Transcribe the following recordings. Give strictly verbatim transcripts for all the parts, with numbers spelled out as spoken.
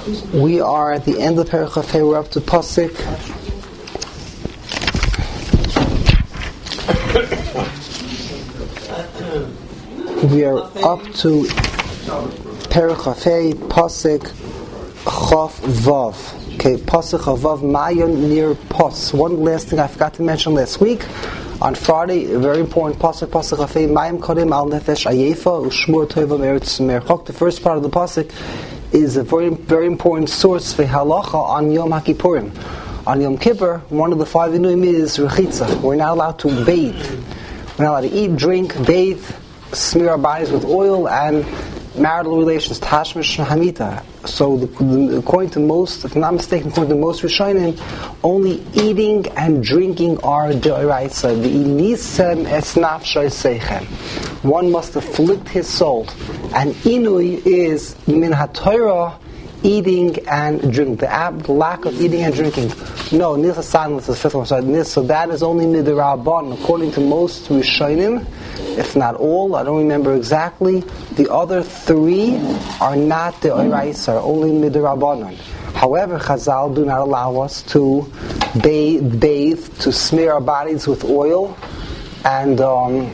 We are at the end of Perek Chafei. We're up to Pasuk. We are up to Perek Chafei, Pasuk Chaf Vav. Okay, Pasuk Chaf Vav, Mayan near Pos. One last thing I forgot to mention last week. On Friday, a very important Pasuk, Pasuk Chafei, Mayim Kodim Al Nefesh Ayefa Ushmur Tova Meretz Merchok. The first part of the Pasuk is a very, very important source for halacha on Yom HaKippurim. On Yom Kippur, one of the five inuim is rechitza. We're not allowed to bathe. We're not allowed to eat, drink, bathe, smear our bodies with oil, and marital relations, tashmish and hamita. So, the, the, according to most, if I'm not mistaken, according to most Rishonim, only eating and drinking are d'oraisa. V'inisem es nafshay seichem. One must afflict his soul. And inui is min haTorah, eating and drinking. The, ab, the lack of eating and drinking. No, nisa silence is the fifth one. So, so that is only midrabban. According to most Rishonim, if not all, I don't remember exactly. The other three are not the oraisa, are only midrabanan. However, Chazal do not allow us to bathe, bathe, to smear our bodies with oil, and um,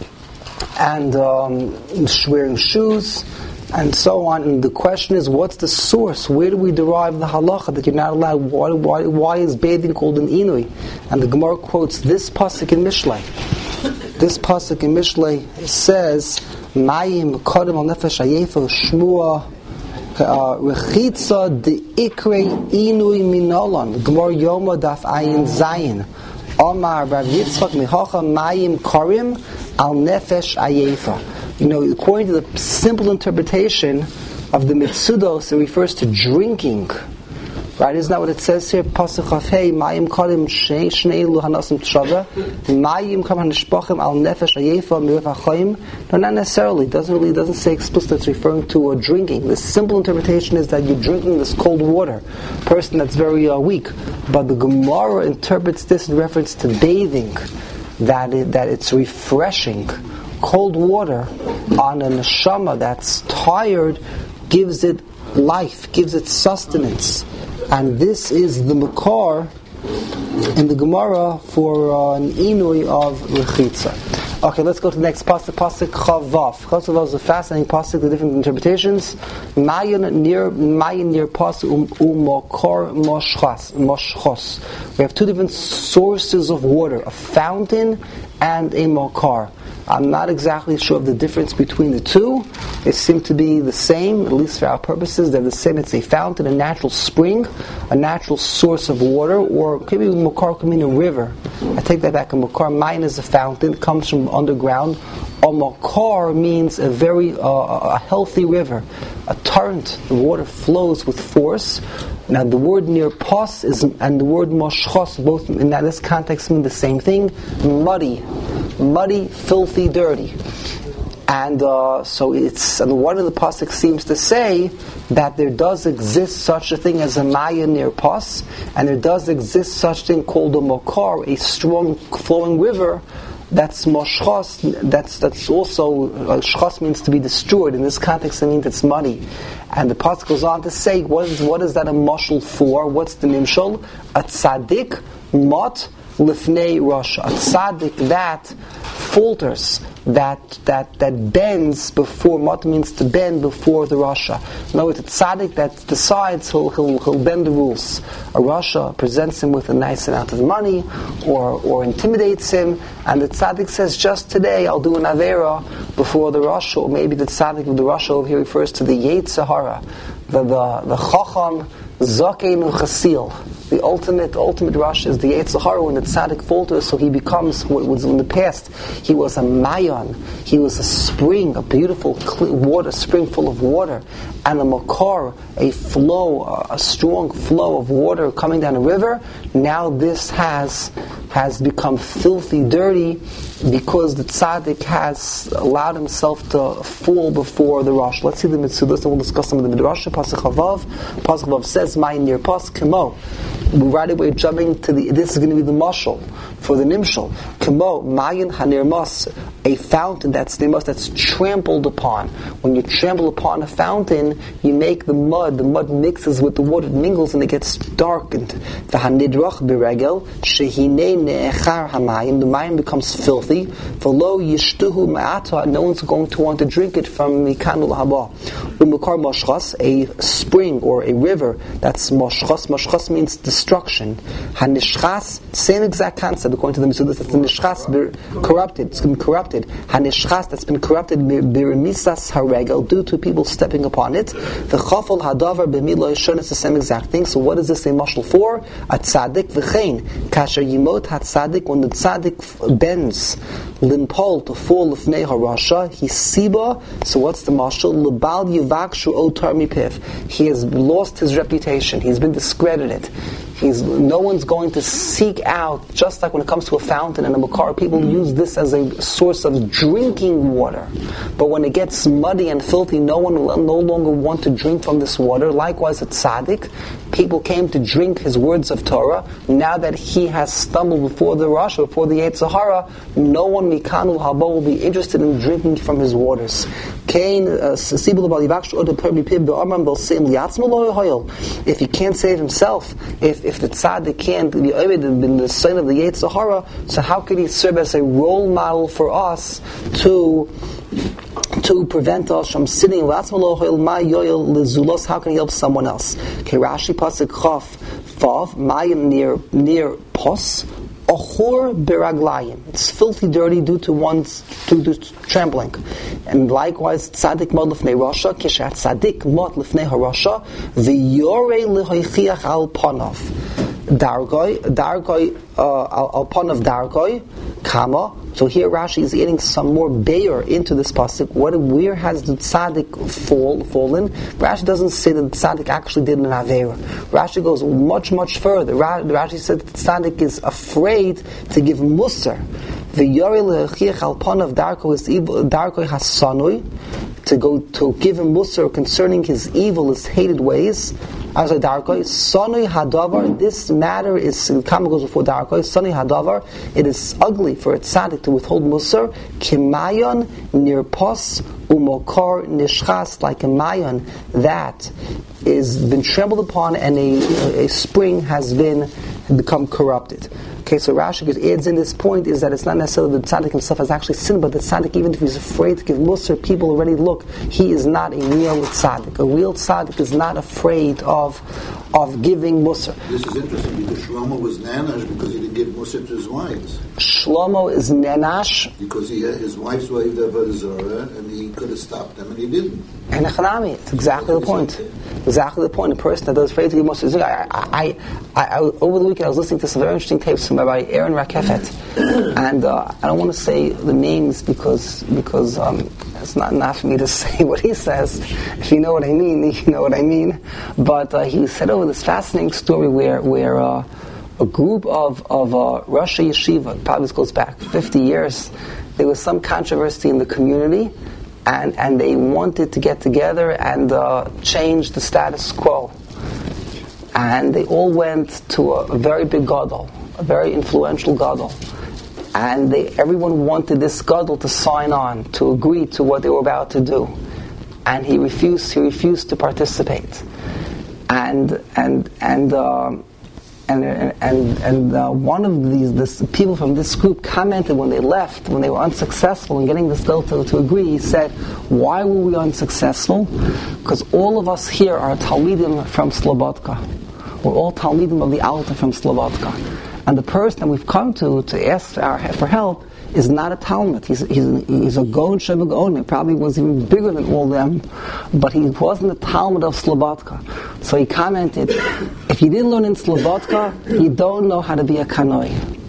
and um, wearing shoes, and so on. And the question is, what's the source? Where do we derive the halacha that you're not allowed? Why, why, why is bathing called an inui? And the Gemara quotes this pasuk in Mishlei. This pasuk in Mishlei says, "Mayim kodem al nefesh ayefa shmua rechitza de ikre inui minolan." Gemara Yoma daf ayin zayin. Omar Rav Yitzchak mihacha mayim karim al nefesh ayefa. You know, according to the simple interpretation of the Mitzudos, it refers to drinking. Right? Isn't that what it says here? Pasuk Chafei, Mayim Kodim Shnei Lu Hanasim Tshava, Mayim Kam Hanishpachim Al Nefesh Ayefa Mirv HaChaim. No, not necessarily. It doesn't really, it doesn't say explicitly. It's referring to uh, drinking. The simple interpretation is that you're drinking this cold water. A person that's very uh, weak. But the Gemara interprets this in reference to bathing, that it, that it's refreshing. Cold water on a neshama that's tired gives it life, gives it sustenance. And this is the makar in the Gemara for uh, an inui of rechitza. Okay, let's go to the next pasuk, pasuk Chavav. Chavav is a fascinating pasuk, the different interpretations. Mayan near Mayan near pasuk um makar moshchas moshchos. We have two different sources of water: a fountain and a makar. I'm not exactly sure of the difference between the two. They seem to be the same, at least for our purposes. They're the same. It's a fountain, a natural spring, a natural source of water, or maybe makar could mean a river. I take that back. A makar, mine is a fountain, comes from underground. A makar means a very uh, a healthy river, a torrent. The water flows with force. Now, the word near pos is and the word moshchos, both in this context mean the same thing: muddy. Muddy, filthy, dirty. And uh, so it's, and one of the pasuk seems to say that there does exist such a thing as a maya near pos, and there does exist such a thing called a makar, a strong flowing river. That's moshchos. That's that's also uh, shchos means to be destroyed. In this context, it means it's muddy. And the pasuk goes on to say, what is what is that a mashal for? What's the nimshal? A tzaddik mot lifnei rasha. A tzaddik that falters, that that that bends before. Mot means to bend before the rasha. In other words, a tzaddik that decides he'll he'll he'll bend the rules. A rasha presents him with a nice amount of money, or or intimidates him, and the tzaddik says, "Just today I'll do an avera before the rasha." Or maybe the tzaddik of the rasha over here refers to the Yetzer Hara, the the the chacham zakein uchasil. The ultimate, ultimate rush is the Yetzer Hara, when the tzaddik falters, so he becomes what was in the past. He was a mayan, he was a spring, a beautiful clear water spring full of water, and a makar, a flow, a strong flow of water coming down a river. Now this has has become filthy, dirty, because the tzaddik has allowed himself to fall before the rush. Let's see the mitzvahs, and we'll discuss some of the midrash. Pasuk Chavav, Pasuk Chavav says, "Mayin near pas kemo." Right away, jumping to the. This is going to be the mashal for the nimshal. Kemo mayin hanir mas a fountain that's that's trampled upon. When you trample upon a fountain, you make the mud, the mud mixes with the water, it mingles and it gets darkened. The hanidrach beregel, shehine ne'echar hamayim, the mayim becomes filthy. V'lo yishtuhu ma'ata, no one's going to want to drink it from mikanul haba. Umukar mashchas, a spring or a river, that's mashchas. Mashchas means destruction. Hanishchas, same exact concept according to the Misudas, that's the nishchas, corrupted, it's been corrupted. Hanishchas, that's been corrupted b'remisas haregel, due to people stepping upon it. The chafal hadavar b'milo yishon, it's the same exact thing. So what is this a mashal for? A tzaddik v'chein kasher yimot ha-tzaddik, when the tzaddik bends limpol to fall lifnei harasha, he siba. So what's the mashal? Lebal yivakshu otar mipiv, he has lost his reputation, he's been discredited. He's, no one's going to seek out, just like when it comes to a fountain and a makar, people use this as a source of drinking water. But when it gets muddy and filthy, no one will no longer want to drink from this water. Likewise, at tzaddik, people came to drink his words of Torah. Now that he has stumbled before the Rasha, before the Yetzer Hara, no one mikanul haba will be interested in drinking from his waters. If he can't save himself, if, if the tzaddik can't be in the sign of the Yetzer Hara, so how could he serve as a role model for us to to prevent us from sitting? How can he help someone else? Rashi pasuk chaf vav mayim near near pos achur beraglayim. It's filthy, dirty due to one's due to trampling. And likewise, tzaddik mod lifnei rasha, kishat tzaddik mod lifnei harasha, v'yorei lehoichiach al panav. Dargoi, dargoi, uh, al panav dargoi, kama. So here Rashi is adding some more bayer into this pasuk. What, where has the tzaddik fall, fallen? Rashi doesn't say that the tzaddik actually did an avera. Rashi goes much, much further. Rashi said that the tzaddik is afraid to give musar. The yori lechiach al panav darko is evil, darko hasanui, to go to give him musar concerning his evil, his hated ways. As a darkoi, sonui hadavar, this matter is, Kama goes before darkoi, sonui hadavar, it is ugly for a tzaddik to withhold musar, kimayon nirpos umokar nishchas, like a mayon that is been trampled upon and a, a spring has been become corrupted. Okay, so Rashi adds in this point is that it's not necessarily the tzaddik himself has actually sinned, but the tzaddik, even if he's afraid to give musar, people already look, he is not a real tzaddik. A real tzaddik is not afraid of of giving musar. This is interesting because Shlomo was nanash because he didn't give musar to his wives. Shlomo is nanash because he had, his wives waved avodah zarah and he could have stopped them and he didn't. And Echanami, it's exactly the point. Exactly the point. A person that does afraid to give musar. I, I, I, I, over the weekend I was listening to some very interesting tapes from Rabbi Aaron Rakefet, and uh, I don't want to say the names because because um, it's not enough for me to say what he says. If you know what I mean, you know what I mean. But uh, he said over this fascinating story where where uh, a group of of uh, Rosh Yeshiva, probably this goes back fifty years, there was some controversy in the community, and and they wanted to get together and uh, change the status quo. And they all went to a, a very big gadol, a very influential gadol, and they, everyone wanted this gadol to sign on, to agree to what they were about to do, and he refused. He refused to participate, and and and uh, and and and uh, one of these this, people from this group commented when they left, when they were unsuccessful in getting this gadol to, to agree. He said, "Why were we unsuccessful? Because all of us here are talmidim from Slobodka. We're all talmidim of the Alta from Slobodka. And the person that we've come to to ask for, our, for help is not a talmid. He's, he's, he's a Gaon Sheba Gaon. He probably was even bigger than all them, but he wasn't a talmid of Slobodka. So he commented, if you didn't learn in Slobodka, you don't know how to be a kanoi.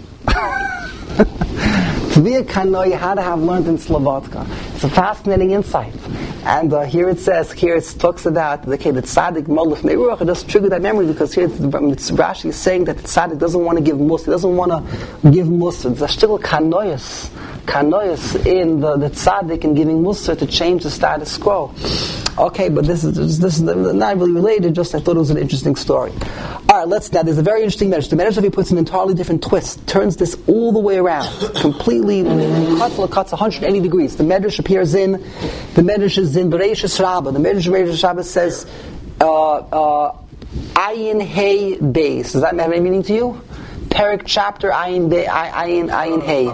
To be a kanoi, you had to have learned in Slobodka. It's a fascinating insight. And uh, here it says, here it talks about okay, the tzaddik molef neiruach. It just triggered that memory because here it's, it's Rashi is saying that the tzaddik doesn't want to give musar. He doesn't want to give musar. There's still kanoyas, kanoyas in the, the tzaddik in giving musar to change the status quo. Okay, but this is this is not really related. Just I thought it was an interesting story. All right, let's now. There's a very interesting Medrash. The Medrash puts an entirely different twist, turns this all the way around, completely cuts cuts one hundred eighty degrees. The Medrash appears in the Medrash is in Bereishis Rabbah. The Medrash Bereishis Rabbah says uh, uh, Ayin Hey Beis. Does that have any meaning to you? Perik chapter Ayin Be Ayin Ayin Hey.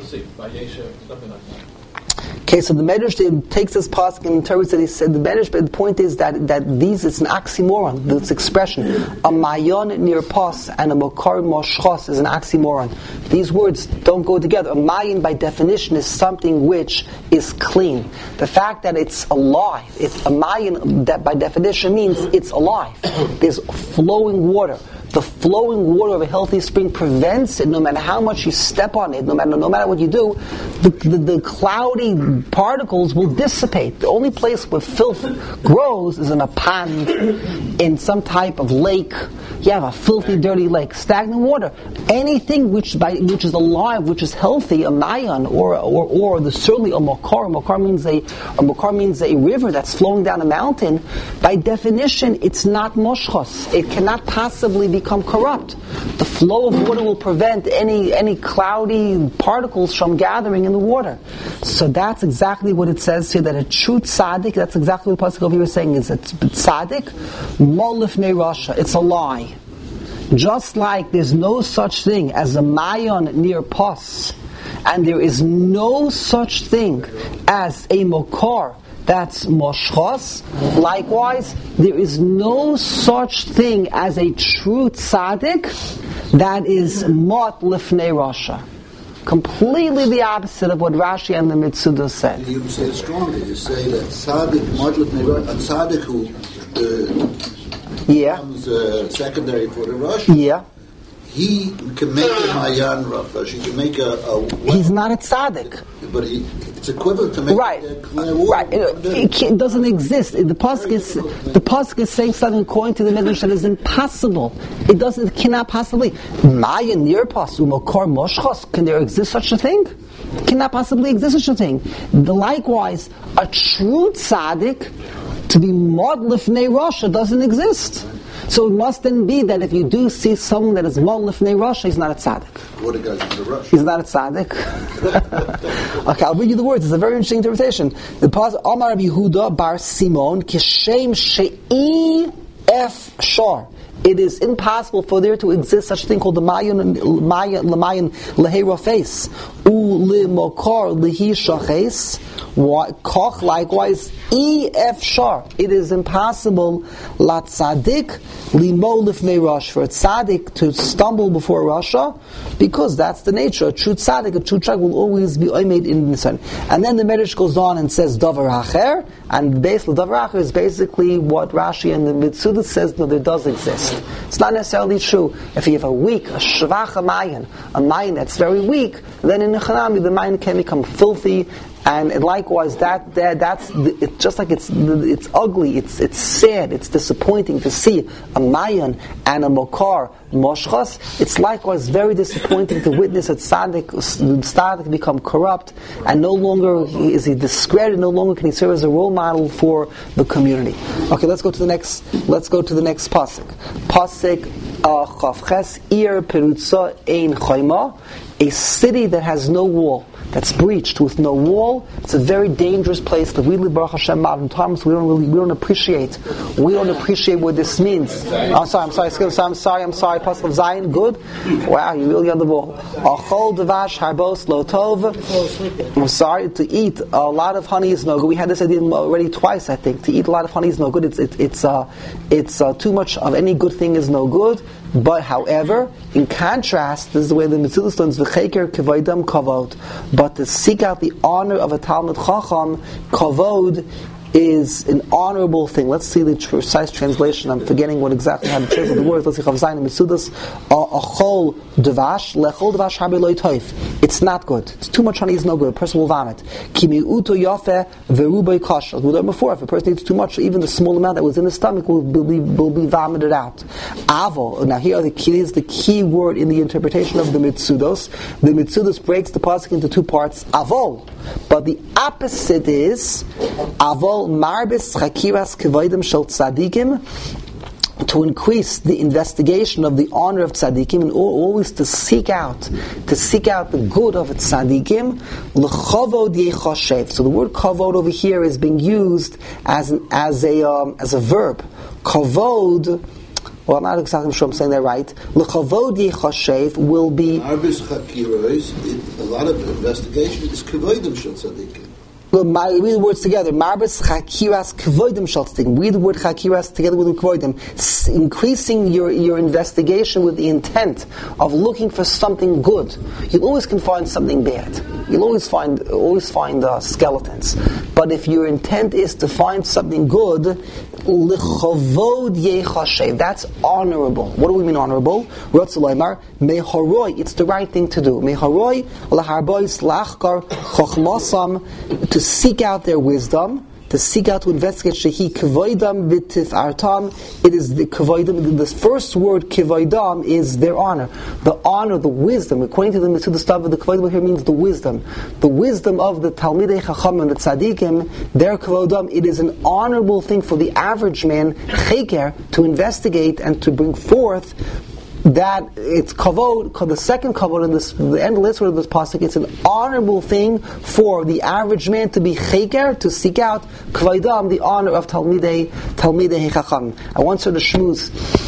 Okay, so the Medrash takes this pasuk and interprets it. He said the Medrash, but the point is that that these it's an oxymoron. This expression, a mayon near pas and a mokar moshchos is an oxymoron. These words don't go together. A mayon by definition is something which is clean. The fact that it's alive, it's a mayon that by definition means it's alive. There's flowing water. The flowing water of a healthy spring prevents it, no matter how much you step on it, no matter no matter what you do, the, the, the cloudy particles will dissipate. The only place where filth grows is in a pond, in some type of lake. You have a filthy, dirty lake, stagnant water. Anything which by which is alive, which is healthy, a mayan, or or or the certainly a mokar. A mokar means a a mokar means a river that's flowing down a mountain. By definition, it's not moshchos. It cannot possibly be become corrupt. The flow of water will prevent any any cloudy particles from gathering in the water. So that's exactly what it says here, that a true tzaddik, that's exactly what the pasuk over here is saying, is that tzaddik, molif ne rasha, it's a lie. Just like there's no such thing as a mayon near pos, and there is no such thing as a mokar that's moshchos. Likewise, there is no such thing as a true tzaddik that is mot lifnei rasha. Completely the opposite of what Rashi and the Mitzuda said. You say it stronger. You say that tzaddik mot lifnei rasha, a tzaddik who uh, yeah. becomes uh, secondary for the rasha. Yeah. He can make a mayan rafash. He can make a, a. He's not a tzaddik. But he, it's equivalent to make right. a clear water. Right. It, it doesn't exist. The pasuk is the pasuk is saying something according to the Medrash that is impossible. It doesn't. It cannot possibly. Maya near pas umokar moshchos. Can there exist such a thing? Cannot possibly exist such a thing. The, likewise, a true tzaddik to be mod lifnei rasha doesn't exist. So it must then be that if you do see someone that is mod lifnei rasha, he's not a tzaddik. What a guy's in the rush. He's not a tzaddik. Okay, I'll read you the words. It's a very interesting interpretation. The pasuk Amar Rabbi Yehuda bar Simon kishem she'i ef shor. It is impossible for there to exist such a thing called the mayan mayan lemayan lehera face u limokar lehi shaches. Koch likewise e f shar. It is impossible la tzaddik limo lifnei rash, for a tzaddik to stumble before Rasha, because that's the nature. A true tzaddik, a true tzaddik will always be oimed in the sun. And then the Medrash goes on and says davar hacher, and basically davar hacher is basically what Rashi and the Mitzuda says. No, there does exist. It's not necessarily true. If you have a weak, a shvach mayan, a mayan that's very weak, then in the Chanami the mayan can become filthy. And likewise, that, that that's it's just like it's it's ugly, it's it's sad, it's disappointing to see a mayan and a mokar moshchas. It's likewise very disappointing to witness a tzaddik tzaddik become corrupt, and no longer is he discredited. No longer can he serve as a role model for the community. Okay, let's go to the next. Let's go to the next pasuk. Pasuk chavches ir perutza ein chayma. A city that has no wall, that's breached with no wall, it's a very dangerous place. That we live Baruch Hashem modern times. We don't really, we don't appreciate, we don't appreciate what this means. I'm sorry, I'm sorry, I'm sorry, I'm sorry. Pasuk of Zion, good. Wow, you really on the ball. Achol devash harbos lo tov. I'm sorry, to eat a lot of honey is no good. We had this idea already twice, I think. To eat a lot of honey is no good. It's it, it's uh, it's uh, too much of any good thing is no good. But however, in contrast, this is the way the Mitzvah learns v'cheker kavoidam kavod. But to seek out the honor of a Talmud Chacham, kavod is an honorable thing. Let's see the precise translation. I'm forgetting what exactly how to translate the words. Let's see Chavzayin and Mitzudas. Achol devash lechol devash harbe loy toif. It's not good. It's too much honey is no good. A person will vomit. Kimi uto yafe verubay kasha. We learned before, if a person eats too much, even the small amount that was in the stomach will be will be vomited out. Avol. Now here are the key, is the key word in the interpretation of the Mitzudos. The Mitzudos breaks the pasuk into two parts, Avol. But the opposite is Avol Marbis Chakiras Kevodim Shel Tzadikim, to increase the investigation of the honor of tzaddikim, and always to seek out, to seek out the good of tzaddikim. L'chavod yechashev. So the word kavod over here is being used as an, as a um, as a verb. Kavod. Well, I'm not exactly sure I'm saying that right. L'chavod yechashev will be. Arbis chakiros. A lot of investigation is kevodim shel tzaddikim. Well, read the words together. Marbis chakiras kvoidim shel tzaddikim. Read the word chakiras together with kvoidim. Increasing your, your investigation with the intent of looking for something good. You always can find something bad. You'll always find always find uh, skeletons. But if your intent is to find something good, lichavod yechashev. That's honorable. What do we mean honorable? Ratzulaymar meharoi. It's the right thing to do. Meharoi laharbois lachkar chochmasam, to seek out their wisdom, to seek out to investigate. Shehi kvoidam v'tifartam. It is the kvoidam. The first word kvoidam is their honor, the honor, the wisdom. According to the to the stuff of the kvoidam here means the wisdom, the wisdom of the Talmidei Chacham and the Tzaddikim. Their kvoidam. It is an honorable thing for the average man, cheker, to investigate and to bring forth. That it's kavod, the second kavod in this, the end list of this pasuk. It's an honorable thing for the average man to be cheker, to seek out kvaidam, the honor of Talmidei Talmidei Chacham. I once heard a shmuz.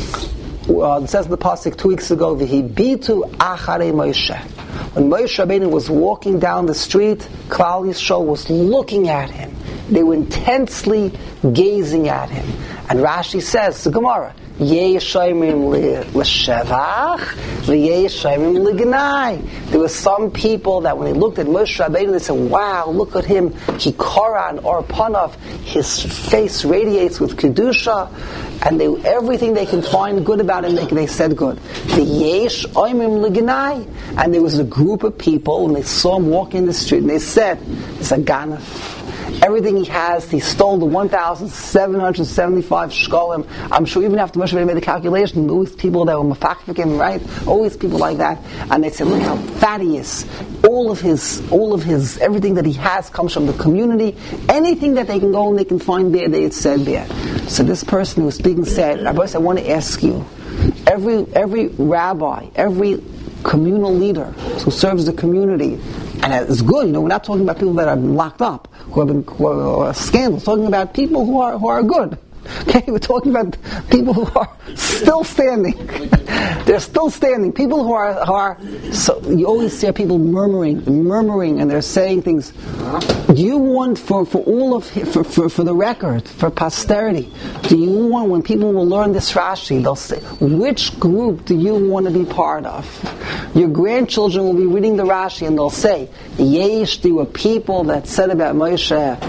Uh, it says in the pasuk two weeks ago, "V'hibitu acharei Moshe." When Moshe Rabbeinu was walking down the street, Klal Yisrael was looking at him. They were intensely gazing at him. And Rashi says, the Gemara, Yeh Shoymim l'shevach, v'yeh Shoymim l'gnai. There were some people that when they looked at Moshe Rabbeinu, they said, wow, look at him, ki koran or panav, his face radiates with kedusha, and they, everything they can find good about him, they, they said good. V'yeh Shoymim l'gnai. And there was a group of people, when they saw him walk in the street, and they said, it's a ganef. Everything he has, he stole the one thousand seven hundred seventy-five shkolim. I'm sure even after Moshe Rabbeinu made the calculation, always people that were mafakfikim, right? Always people like that. And they said, look how fat he is. All of his, all of his, everything that he has comes from the community. Anything that they can go and they can find there, they had said there. So this person who was speaking said, Rabbi, I want to ask you, every, every rabbi, every communal leader who serves the community, and it's good, you know, we're not talking about people that are locked up, who have been who are scandals. We're talking about people who are who are good. Okay, we're talking about people who are still standing. They're still standing. People who are who are. So you always hear people murmuring, murmuring, and they're saying things. Do you want for, for all of for, for for the record, for posterity? Do you want when people will learn this Rashi, they'll say, which group do you want to be part of? Your grandchildren will be reading the Rashi and they'll say, Yesh, there were people that said about Moshe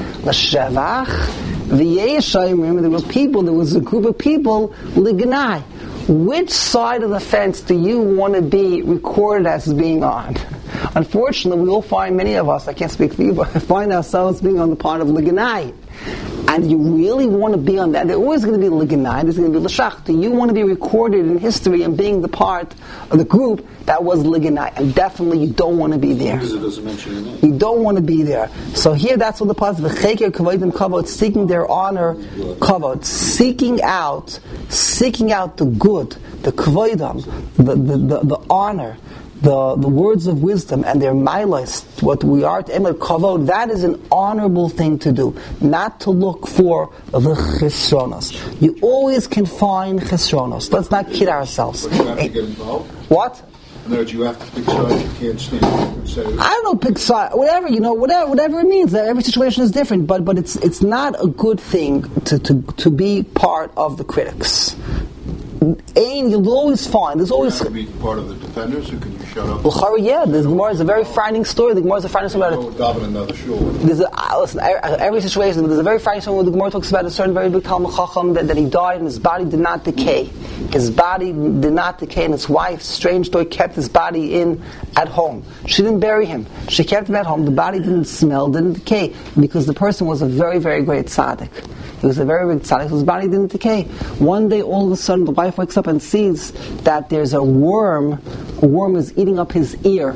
l'shevach. The Yeshai, remember, there were people, there was a group of people, Lignai. Which side of the fence do you want to be recorded as being on? Unfortunately, we will find many of us, I can't speak for you, but find ourselves being on the part of Lignai. And you really want to be on that. There's always going to be Lignai, there's going to be L'shach. Do you want to be recorded in history and being the part of the group that was Lignai? And definitely you don't want to be there. Because it doesn't mention your name. You don't want to be there. So here that's what the part of V'cheker kavodim kavod, seeking their honor, kavod, seeking out, seeking out the good, the kavodim, the, the, the, the honor, the, the words of wisdom and their milas, what we are to emer kavod, that is an honorable thing to do. Not to look for the chesronos. You always can find chesronos. Let's not kid ourselves. But you have to get involved? What? In other words, you have to pick sides. You can't stand up and say, I don't know, pick side, whatever, you know, whatever, whatever it means. Every situation is different, but but it's it's not a good thing to to, to be part of the critics. Ain, you'll always find. There's always. You have to be part of the defenders, or can you shut up? Well, yeah, the Gemara is a very frightening story. The Gemara is a frightening story about it. Daven another shul. There's a, uh, listen, every situation, there's a very frightening story where the Gemara talks about a certain very big Talmud Chacham that, that he died and his body did not decay. His body did not decay, and his wife, strange story, kept his body in at home. She didn't bury him. She kept him at home. The body didn't smell, didn't decay, because the person was a very, very great tzaddik. He was a very big tzaddik, so his body didn't decay. One day, all of a sudden, the wife wakes up and sees that there's a worm. A worm is eating up his ear.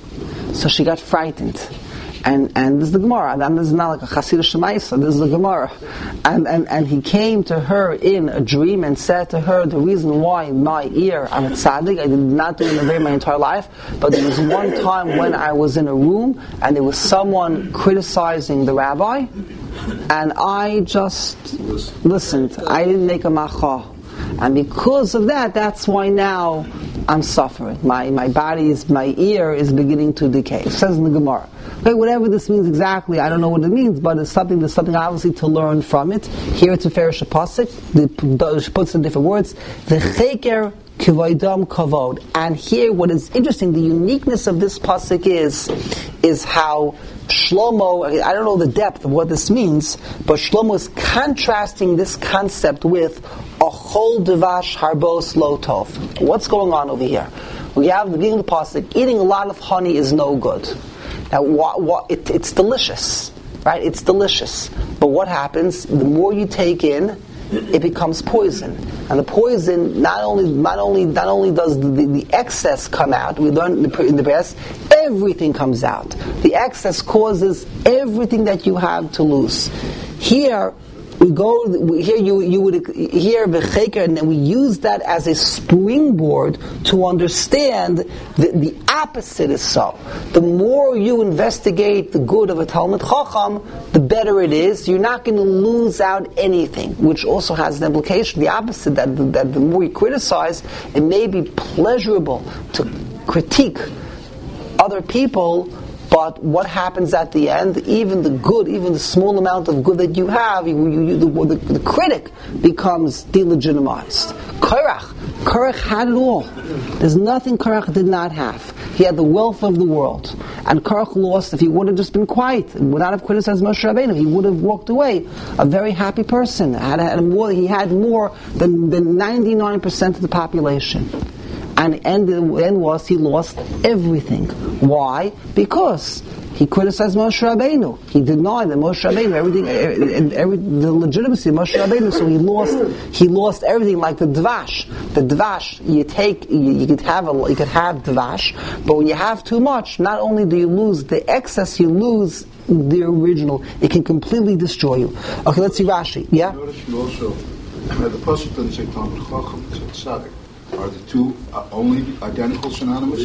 So she got frightened. And and this is the Gemara. And this is not like a Chasidish Shemaisa. This is the Gemara. And, and and he came to her in a dream and said to her, the reason why my ear, I'm a tzaddik, I did not do it in my entire life, but there was one time when I was in a room and there was someone criticizing the rabbi, and I just listened. I didn't make a macha. And because of that, that's why now I'm suffering. My my body is, my ear is beginning to decay. It says in the Gemara. Okay, whatever this means exactly, I don't know what it means, but it's something, there's something obviously to learn from it. Here it's a Farish Pasuk. It puts in different words. The Cheker Kivaydam Kavod. And here what is interesting, the uniqueness of this Pasuk is, is how Shlomo, I don't know the depth of what this means, but Shlomo is contrasting this concept with Achol Devash Harbos Lo Tov. What's going on over here? We have the beginning of the Pasuk, eating a lot of honey is no good. Now, what, what, it, it's delicious, right? It's delicious. But what happens? The more you take in, it becomes poison. And the poison, not only not only, not only does the, the, the excess come out, we learned in the, in the past, everything comes out. The excess causes everything that you have to lose. Here, we go, here you, you would hear V'cheker, and then we use that as a springboard to understand that the opposite is so. The more you investigate the good of a Talmid Chacham, the better it is. You're not going to lose out anything, which also has an implication, the opposite, that, that the more you criticize, it may be pleasurable to critique other people, but what happens at the end? Even the good, even the small amount of good that you have, you, you, you, the, the, the critic becomes delegitimized. Korach, Korach had it all. There's nothing Korach did not have. He had the wealth of the world. And Korach lost. If he would have just been quiet, would not have criticized Moshe Rabbeinu, he would have walked away a very happy person. Had, had more, he had more than, than ninety-nine percent of the population. And the end, the end was he lost everything. Why? Because he criticized Moshe Rabbeinu. He denied that Moshe Rabbeinu, everything, every, every, the legitimacy of Moshe Rabbeinu. So he lost, he lost everything. Like the dvash. The dvash, you take, you, you could have a, you could have dvash, but when you have too much, not only do you lose the excess, you lose the original. It can completely destroy you. Okay, let's see Rashi. Yeah. Notice you also, uh, the pasuk doesn't say Talmid Chacham, it says Tzaddik. Are the two uh, only identical synonymous?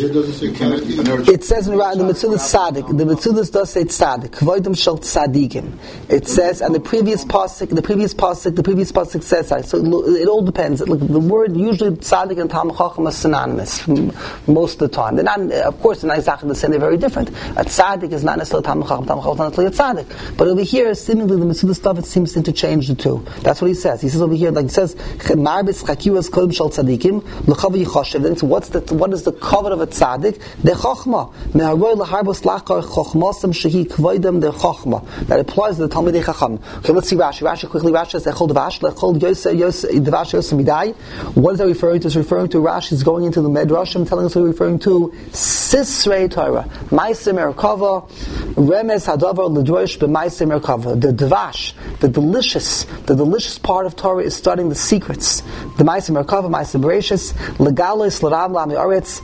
It says in the Metzudas Tzaddik. The Metzudas does say Tzaddik. Kvoidem shel Tzadikim. It says, and the previous pasuk, the previous pasuk, the previous pasuk says that. So it all depends. Look, the word usually Tzaddik and Talmid Chacham are synonymous most of the time. They're not, of course, they're not exactly the same. They're very different. A Tzaddik is not necessarily Talmid Chacham. Talmid Chacham is not necessarily a Tzaddik. But over here, seemingly the Metzudas stuff, it seems to interchange the two. That's what he says. He says over here, like he says, Marbis Chakiras Kodem shel Tzadikim. Then what's the what is the cover of a tzaddik? The chokhmah. Me'aroy laharbos lachar chokhmasam shehi kvoidem the chokhmah. That applies to the Talmidei Chacham. Okay, let's see Rashi. Rashi quickly. Rashi says echol dvash lechol yoseh yoseh dvash yoseh midai. What is that referring to? It's referring to Rashi is going into the Medrashim, telling us what it's referring to Sisrei Torah. Ma'aseh Merkava, Remes Hadavar L'Drosh b'Ma'aseh Merkava. The dvash, the delicious, the delicious part of Torah is studying the secrets. The Ma'aseh Merkava, Ma'aseh Bereshis. Legalis l'ram lami aretz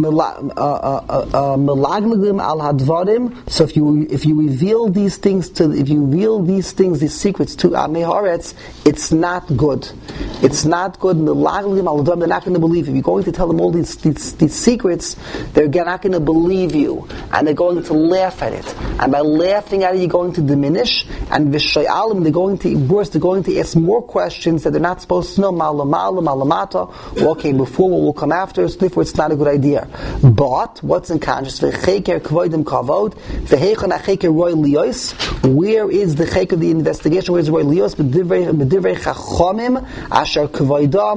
melagligim al hadvarim. So if you if you reveal these things to if you reveal these things these secrets to Amei Haaretz, it's not good. It's not good. Melagligim al hadvarim. They're not going to believe you. You're going to tell them all these these, these secrets. They're not going to believe you, and they're going to laugh at it. And by laughing at it, you're going to diminish. And v'shayalim, they're going to worse. They're going to ask more questions that they're not supposed to know. Malamala, malamata. What came before? What will come after? So therefore, it's not a good idea. But what's in conscious? V'cheker kvoidim kavod. V'heichon acheker roy liyos. Where is the cheker of the investigation? Where is roy liyos? B'divrei chachamim asher kvoidam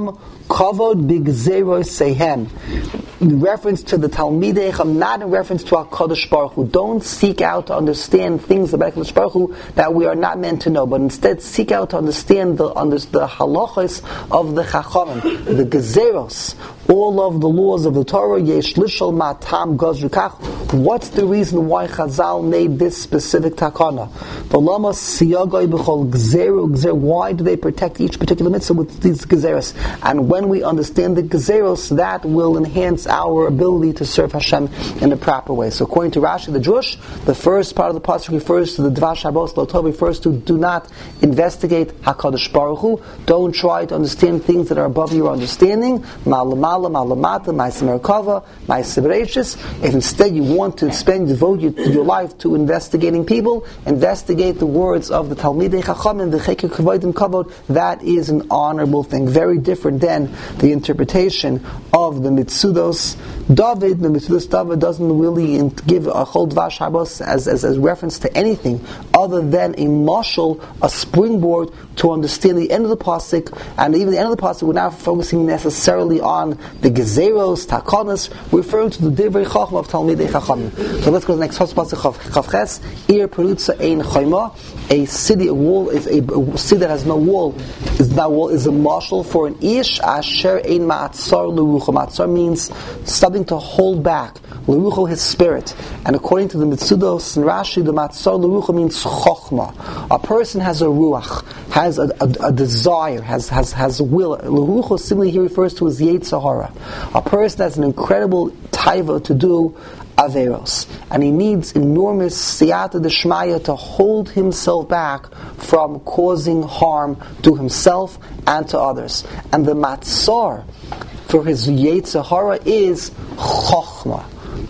Kavod b'gzeros sehem. In reference to the Talmidei Chacham, not in reference to HaKadosh Baruch Hu. Don't seek out to understand things about HaKadosh Baruch Hu that we are not meant to know, but instead seek out to understand the, under, the halachos of the Chachamim, the Gezeros, all of the laws of the Torah. Yesh lishol matam gazru kach. What's the reason why Chazal made this specific takana? V'lama siyagai b'chol gzeru gzer. Why do they protect each particular mitzvah with these Gezeros? And when we understand the Gezeros, that will enhance our ability to serve Hashem in the proper way. So according to Rashi the Drush, the first part of the pasuk refers to the Dvash Habos Lotov, refers to do not investigate HaKadosh Baruch Hu. Don't try to understand things that are above your understanding. Malamala, malamata, ma'aseh merkava, ma'aseh bereishis. If instead you want to spend, devote your, your life to investigating people, investigate the words of the Talmidei Chachamim, the Cheker Kavodim Kavod. That is an honorable thing, very different than the interpretation of the Mitzudos David. The Mitzudos David doesn't really give a whole Dvash Habos as, as, as reference to anything other than a mashal, a springboard to understand the end of the pasuk, and even the end of the pasuk we're not focusing necessarily on the Gezeros, Takonos, referring to the Divrei Chacham of Talmidei Chachamim. So let's go to the next pasuk, Chavches. Ir Perutza Ein Chayma. A city, a wall is a, a city that has no wall. Is that wall is a mashal for an ish asher ein ma'atzar l'rucha. Ma'atzar means something to hold back. L'rucha, his spirit. And according to the Mitzudos and Rashi, the ma'atzar l'rucha means chokhmah. A person has a ruach, has a, a, a desire, has has has a will. L'rucha simply here refers to as Yetzer Hara. A person has an incredible taiva to do Averos, and he needs enormous siyata d'shmaya to hold himself back from causing harm to himself and to others. And the matzar for his Yetzer Hara is chokhmah.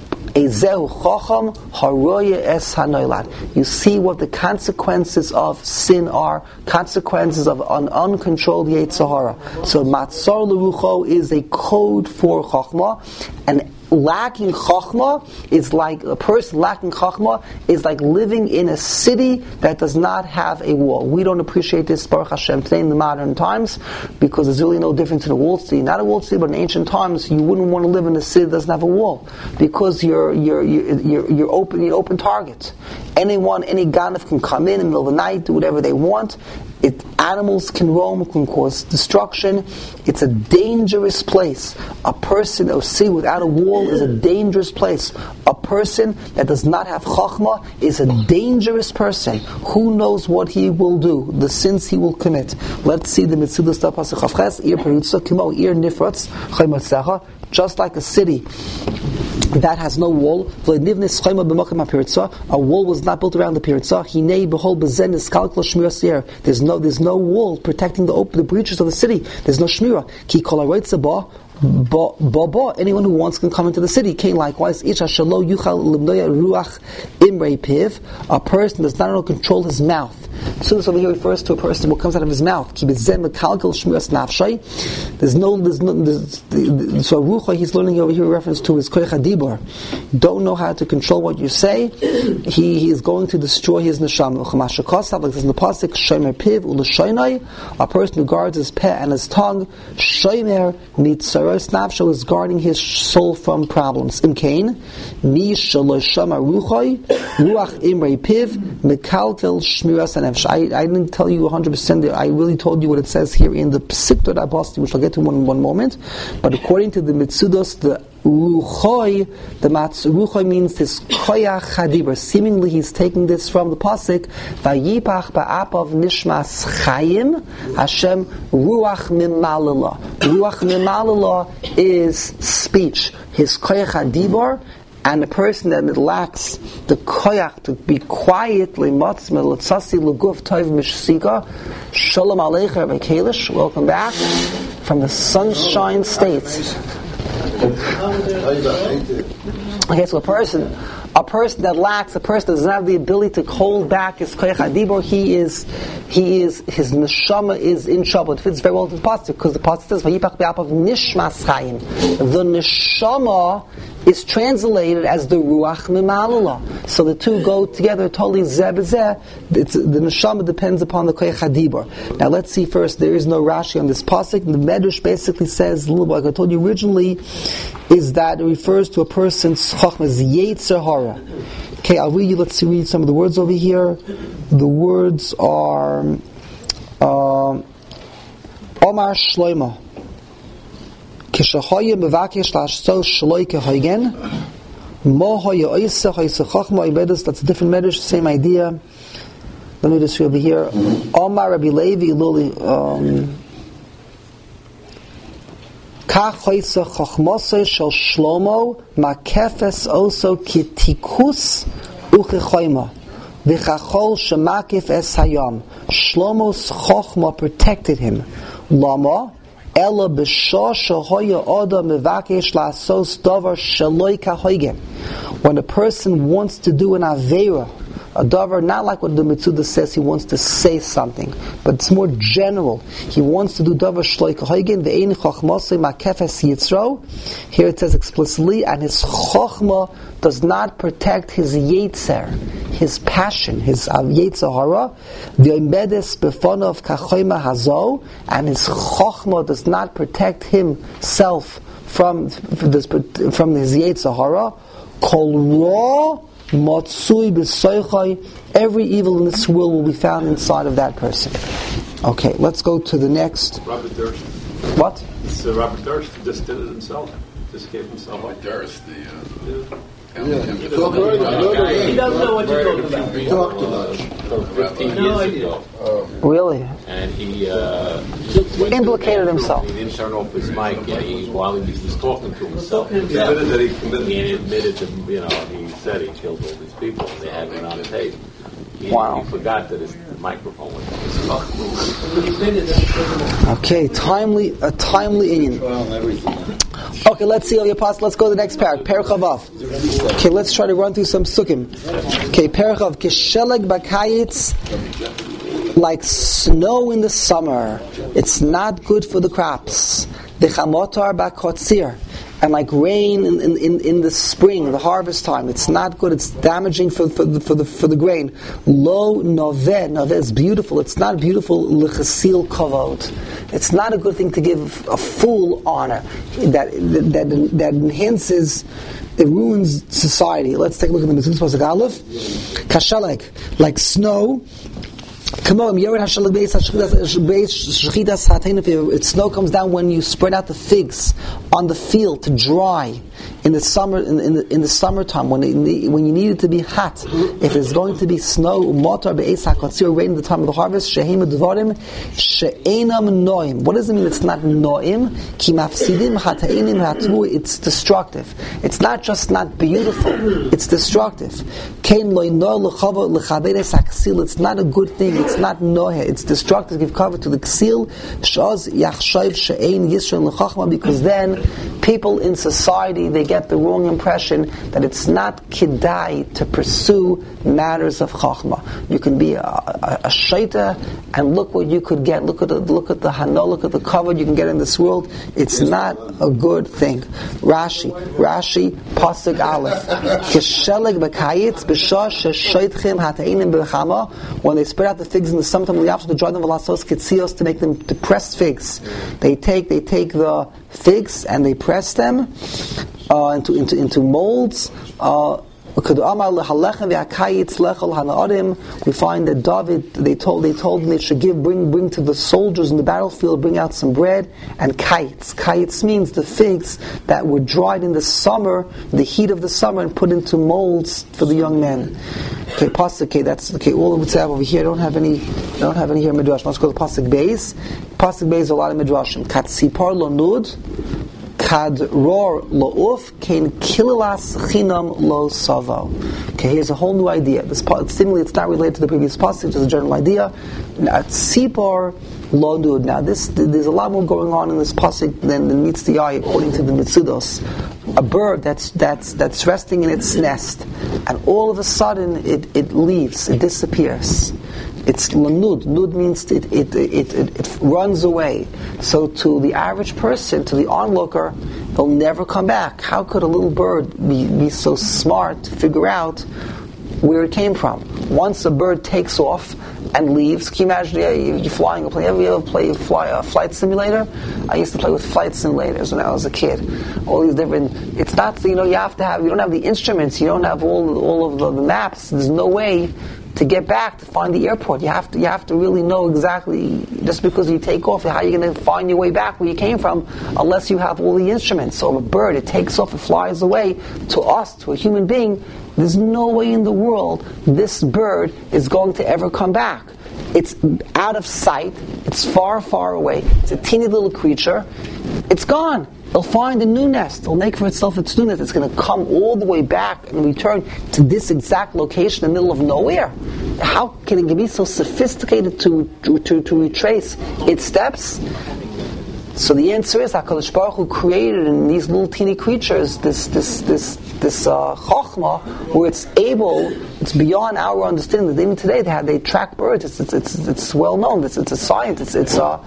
Ezehu chacham haroya es hanoilad. You see what the consequences of sin are, consequences of an uncontrolled Yetzer Hara. So matzar l'rucho is a code for chachma, and lacking chachma is like a person lacking chachma is like living in a city that does not have a wall. We don't appreciate this, Baruch Hashem, today in the modern times, because there's really no difference in a walled city. Not a walled city, but in ancient times, you wouldn't want to live in a city that doesn't have a wall, because you're you're you're you're, you're open, you're open target. Anyone, any ganef can come in in the middle of the night, do whatever they want. It, animals can roam, can cause destruction. It's a dangerous place. A person, a city without a wall is a dangerous place. A person that does not have chachma is a dangerous person. Who knows what he will do, the sins he will commit. Let's see the Mitzudos Pasuk Chavches, Ir Perutza Kimo Ir Nifratz Chaymatzecha. Just like a city that has no wall, a wall was not built around the piritza. There's no there's no wall protecting the open, the breaches of the city. There's no shmira. Ba, ba, ba, anyone who wants can come into the city. Cain likewise. A person does not control his mouth. So this over here refers to a person who comes out of his mouth. There's no, there's no, there's, so Rucha, he's learning over here a reference to his koyach hadibur. Don't know how to control what you say. He, he is going to destroy his neshama. Like this in the pasuk, shomer piv u'l'shoynai. A person who guards his peh and his tongue. Shomer mitzaros nafsho is guarding his soul from problems. Imkain mi shaloshama ruchai ruach imrei piv mekalkel shmiras and I, I didn't tell you one hundred percent. I really told you what it says here in the Psiktor Abasti, which I'll get to in one, one moment. But according to the Mitzudos, the Ruchoi, the Matz Ruchoi means this Koyach Hadibur. Seemingly he's taking this from the Pasuk, Vayipach ba'apav nishmas chayim, Hashem Ruach mimalala. Ruach mimalala is speech. His Koyach Hadibur. And the person that lacks the koyach to be quietly matzmel l'tzasi l'guf toiv mishsika. Shalom aleichem Rabbi Kalish. Welcome back from the Sunshine State. Okay, so a person, a person that lacks, a person that doesn't have the ability to hold back his koyach hadibor, he is, he is, his neshama is in trouble. It fits very well to the pasuk because the pasuk says, "Vayipach be'apav nishmas chayim." The neshama is translated as the ruach mimalala. So the two go together totally zeh b'zeh. It's, the neshama depends upon the koyach hadibor. Now let's see first. There is no Rashi on this pasuk. The Medrash basically says, a little bit like I told you originally, is that it refers to a person's chokhmah, yetzer hara. Okay, I'll read you. Let's see, read some of the words over here. The words are um, Omar Shloima. Kishahoya mevakesh lashso shloi kehoygen. Mo hoya oisa hoisa chokhmah ibedas. That's a different medrash, same idea. Let me just read over here. Omar Rabbi Levi Luli. Um, Kach hoisa chokhmosei shel Shlomo makefes also kitikus uchechoyma. V'chachol shemakif es hayam. Shlomo's chokhmah protected him. Lama ela b'shah shehoya oda mevakesh la'asos davar sheloi kahoygen. When a person wants to do an aveira, a davar, not like what the Mitzuda says, he wants to say something, but it's more general. He wants to do davar shloi kahoygen ve'ein chokhmosei makefes yitzro. Here it says explicitly, and his chokhmah does not protect his yetzer, his passion, his yetzer hara. V'yombedes befonov kachoyma hazo, and his chokhmah does not protect himself from from, this, from his yetzer hara. Kol ra matsui b'soichai. Every evil in this world will be found inside of that person. Okay, let's go to the next. Robert Durst. What? It's uh, Robert Durst just did it himself. Just gave himself like Durst, the uh, yeah. Yeah, you talk about it. He doesn't know what you're talking about. You talk too much. fifteen No years idea. ago. Really? And he uh, Implicated himself. He didn't turn off his mic. Yeah, he, while he was talking to himself, he himself. admitted that he committed. He admitted to, you know, he said he killed all these people, and they had it on tape. He, Wow. he forgot that his microphone was He admitted that. Okay, timely, a timely Indian. Trial and everything. Okay, let's see, Apostle. Let's go to the next parak. Perek Chavav. Okay, let's try to run through some sukkim. Okay, Perek Chavav. Kisheleg bakayitz, like snow in the summer. It's not good for the crops. V'chamotar bakotzir. And like rain in, in, in, in the spring, the harvest time, it's not good. It's damaging for, for the for the for the grain. Lo noveh, noveh is beautiful. It's not beautiful l'chasil kavod. It's not a good thing to give a fool honor. That that that enhances, it ruins society. Let's take a look at the Mitzvah Pasuk Aleph. Kashalek, like snow. Come on, it snow comes down when you spread out the figs on the field to dry in the summer in, in the in the summertime when it, when you need it to be hot. If it's going to be snow, motar be'es hakatzir, rain in the time of the harvest, shehem dvarim she'enam noim. What does it mean? It's not noim. Ki mafsidim hatainim hatvu. It's destructive. It's not just not beautiful. It's destructive. Kein loy no lechava lechaberes haksil. It's not a good thing. It's not nohe. It's destructive. Give cover to the ksil. Shaz yachshav she'ein yisrael lechachma, because then people in society, they get the wrong impression that it's not kidai to pursue matters of chachma. You can be a, a, a shaita, and look what you could get. Look at the look at the hana, look at the cover you can get in this world. It's not a good thing. Rashi, Rashi, pasuk aleph. Kisheleg b'kayitz b'shah sheshoitchem hateinim b'chama. When they spread out the figs in the summertime, they have to dry them v'lasos kitzios to make them depressed figs. They take they take the figs and they press them uh, into, into into molds. Uh, we find that David, they told they told him they should give bring bring to the soldiers in the battlefield, bring out some bread and kites. Kites means the figs that were dried in the summer, the heat of the summer, and put into molds for the young men. Okay, pasuk. Okay, that's okay. All we would say over here. I don't have any. I don't have any here midrash. Let's go to pasuk beis. Pasuk beis, a lot of midrashim. Katzipar lo nud. Kad ror lo uf kain kililas chinam lo savo. Okay, here's a whole new idea. This seemingly it's not related to the previous passage. It's a general idea. Tzipor lo nud. Now, this there's a lot more going on in this pasuk than, than meets the eye according to the Mitzudos. a bird that's that's that's resting in its nest, and all of a sudden it, it leaves, it disappears. It's lanud. Nud means it it, it it it runs away. So to the average person, to the onlooker, they'll never come back. How could a little bird be, be so smart to figure out where it came from? Once a bird takes off and leaves, can you imagine yeah, you're flying a plane? Ever you ever play fly a flight simulator? I used to play with flight simulators when I was a kid. All these different. It's not you know you have to have. You don't have the instruments. You don't have all all of the, the maps. There's no way to get back to find the airport. You have to you have to really know exactly. Just because you take off, how are you going to find your way back where you came from unless you have all the instruments? So a bird, it takes off, it flies away. To us, to a human being, there's no way in the world this bird is going to ever come back. It's out of sight. It's far, far away. It's a teeny little creature. It's gone. It'll find a new nest. It'll make for itself its new nest. It's going to come all the way back and return to this exact location in the middle of nowhere. How can it be so sophisticated to to, to, to retrace its steps? So the answer is HaKadosh Baruch Hu created in these little teeny creatures this this this this uh, chokhmah where it's able, it's beyond our understanding. Even today they have they track birds. It's it's it's, it's well known. It's it's a science. It's it's uh,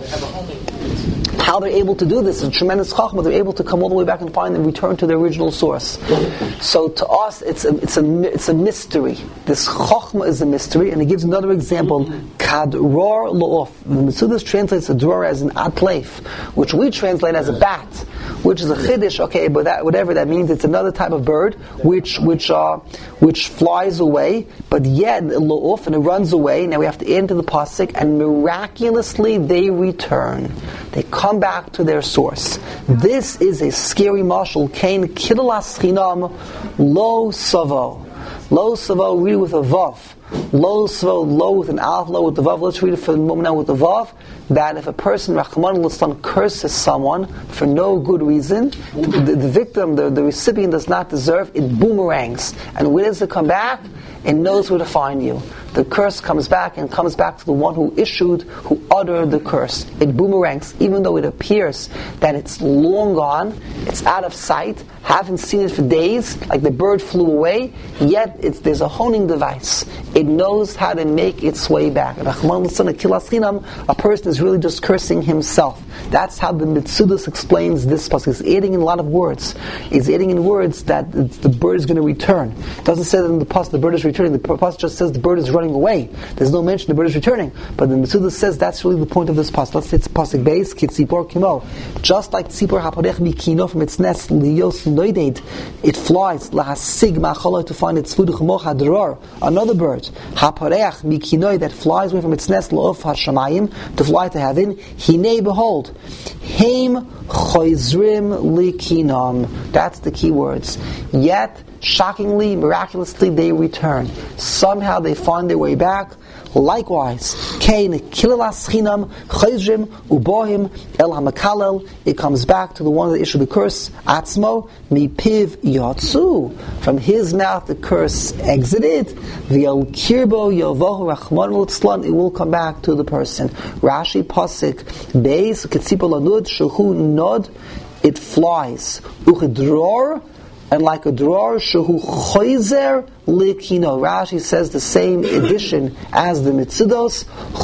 how they're able to do this is a tremendous chokhmah. They're able to come all the way back and find and return to their original source. So to us, it's a it's a it's a mystery. This chokhmah is a mystery, and he gives another example. Kadror loof. The Metzudas translates a dror as an atleif, which we translate as a bat, which is a chiddush. Okay, but that, whatever that means, it's another type of bird which which uh, which flies away, but yet loof and it runs away. Now we have to add into the pasuk, and miraculously they return. They come back to their source. This is a scary mashal. Kain kidalas chinam lo savo. Lo savo, read it with a vav. Lo savo, lo with an alf, lo with the vav. Let's read it for the moment now with the vav. That if a person, Rahman al-Islam, curses someone for no good reason, the, the victim, the, the recipient does not deserve, it boomerangs. And where does it come back? It knows where to find you. The curse comes back and comes back to the one who issued, who uttered the curse. It boomerangs, even though it appears that it's long gone, it's out of sight, haven't seen it for days, like the bird flew away, yet it's, there's a honing device. It knows how to make its way back. A person is really just cursing himself. That's how the Metzudas explains this pasuk. He's adding in a lot of words. He's adding in words that the bird is going to return. It doesn't say that in the pasuk the bird is returning. The pasuk just says the bird is running away. There's no mention the bird is returning. But the Metzudas says that's really the point of this pasuk. Let's say it's pasuk base, kitzipor kimo. Just like tzipor haparech mikino from its nest liyos noided, it flies lahasig ma'achaloi to find its food chmoch hadror. Another bird haparech mikino that flies away from its nest loof hashamayim to fly to heaven. Hinei behold, heim choizrim likinam. That's the key words. Yet, shockingly, miraculously, they return. Somehow they find their way back. Likewise, Kain kilalas chinam choizrim ubohim el hamakalel. It comes back to the one that issued the curse. Atzmo mipiv yatsu. From his mouth the curse exited. V'el kirbo yovohu rachman l'tzlan. It will come back to the person. Rashi pasuk beis ketzipo lanud shehu nod. It flies. Uchedror. And like a dror, shehu choizer likino. Rashi says the same addition as the Metzudos.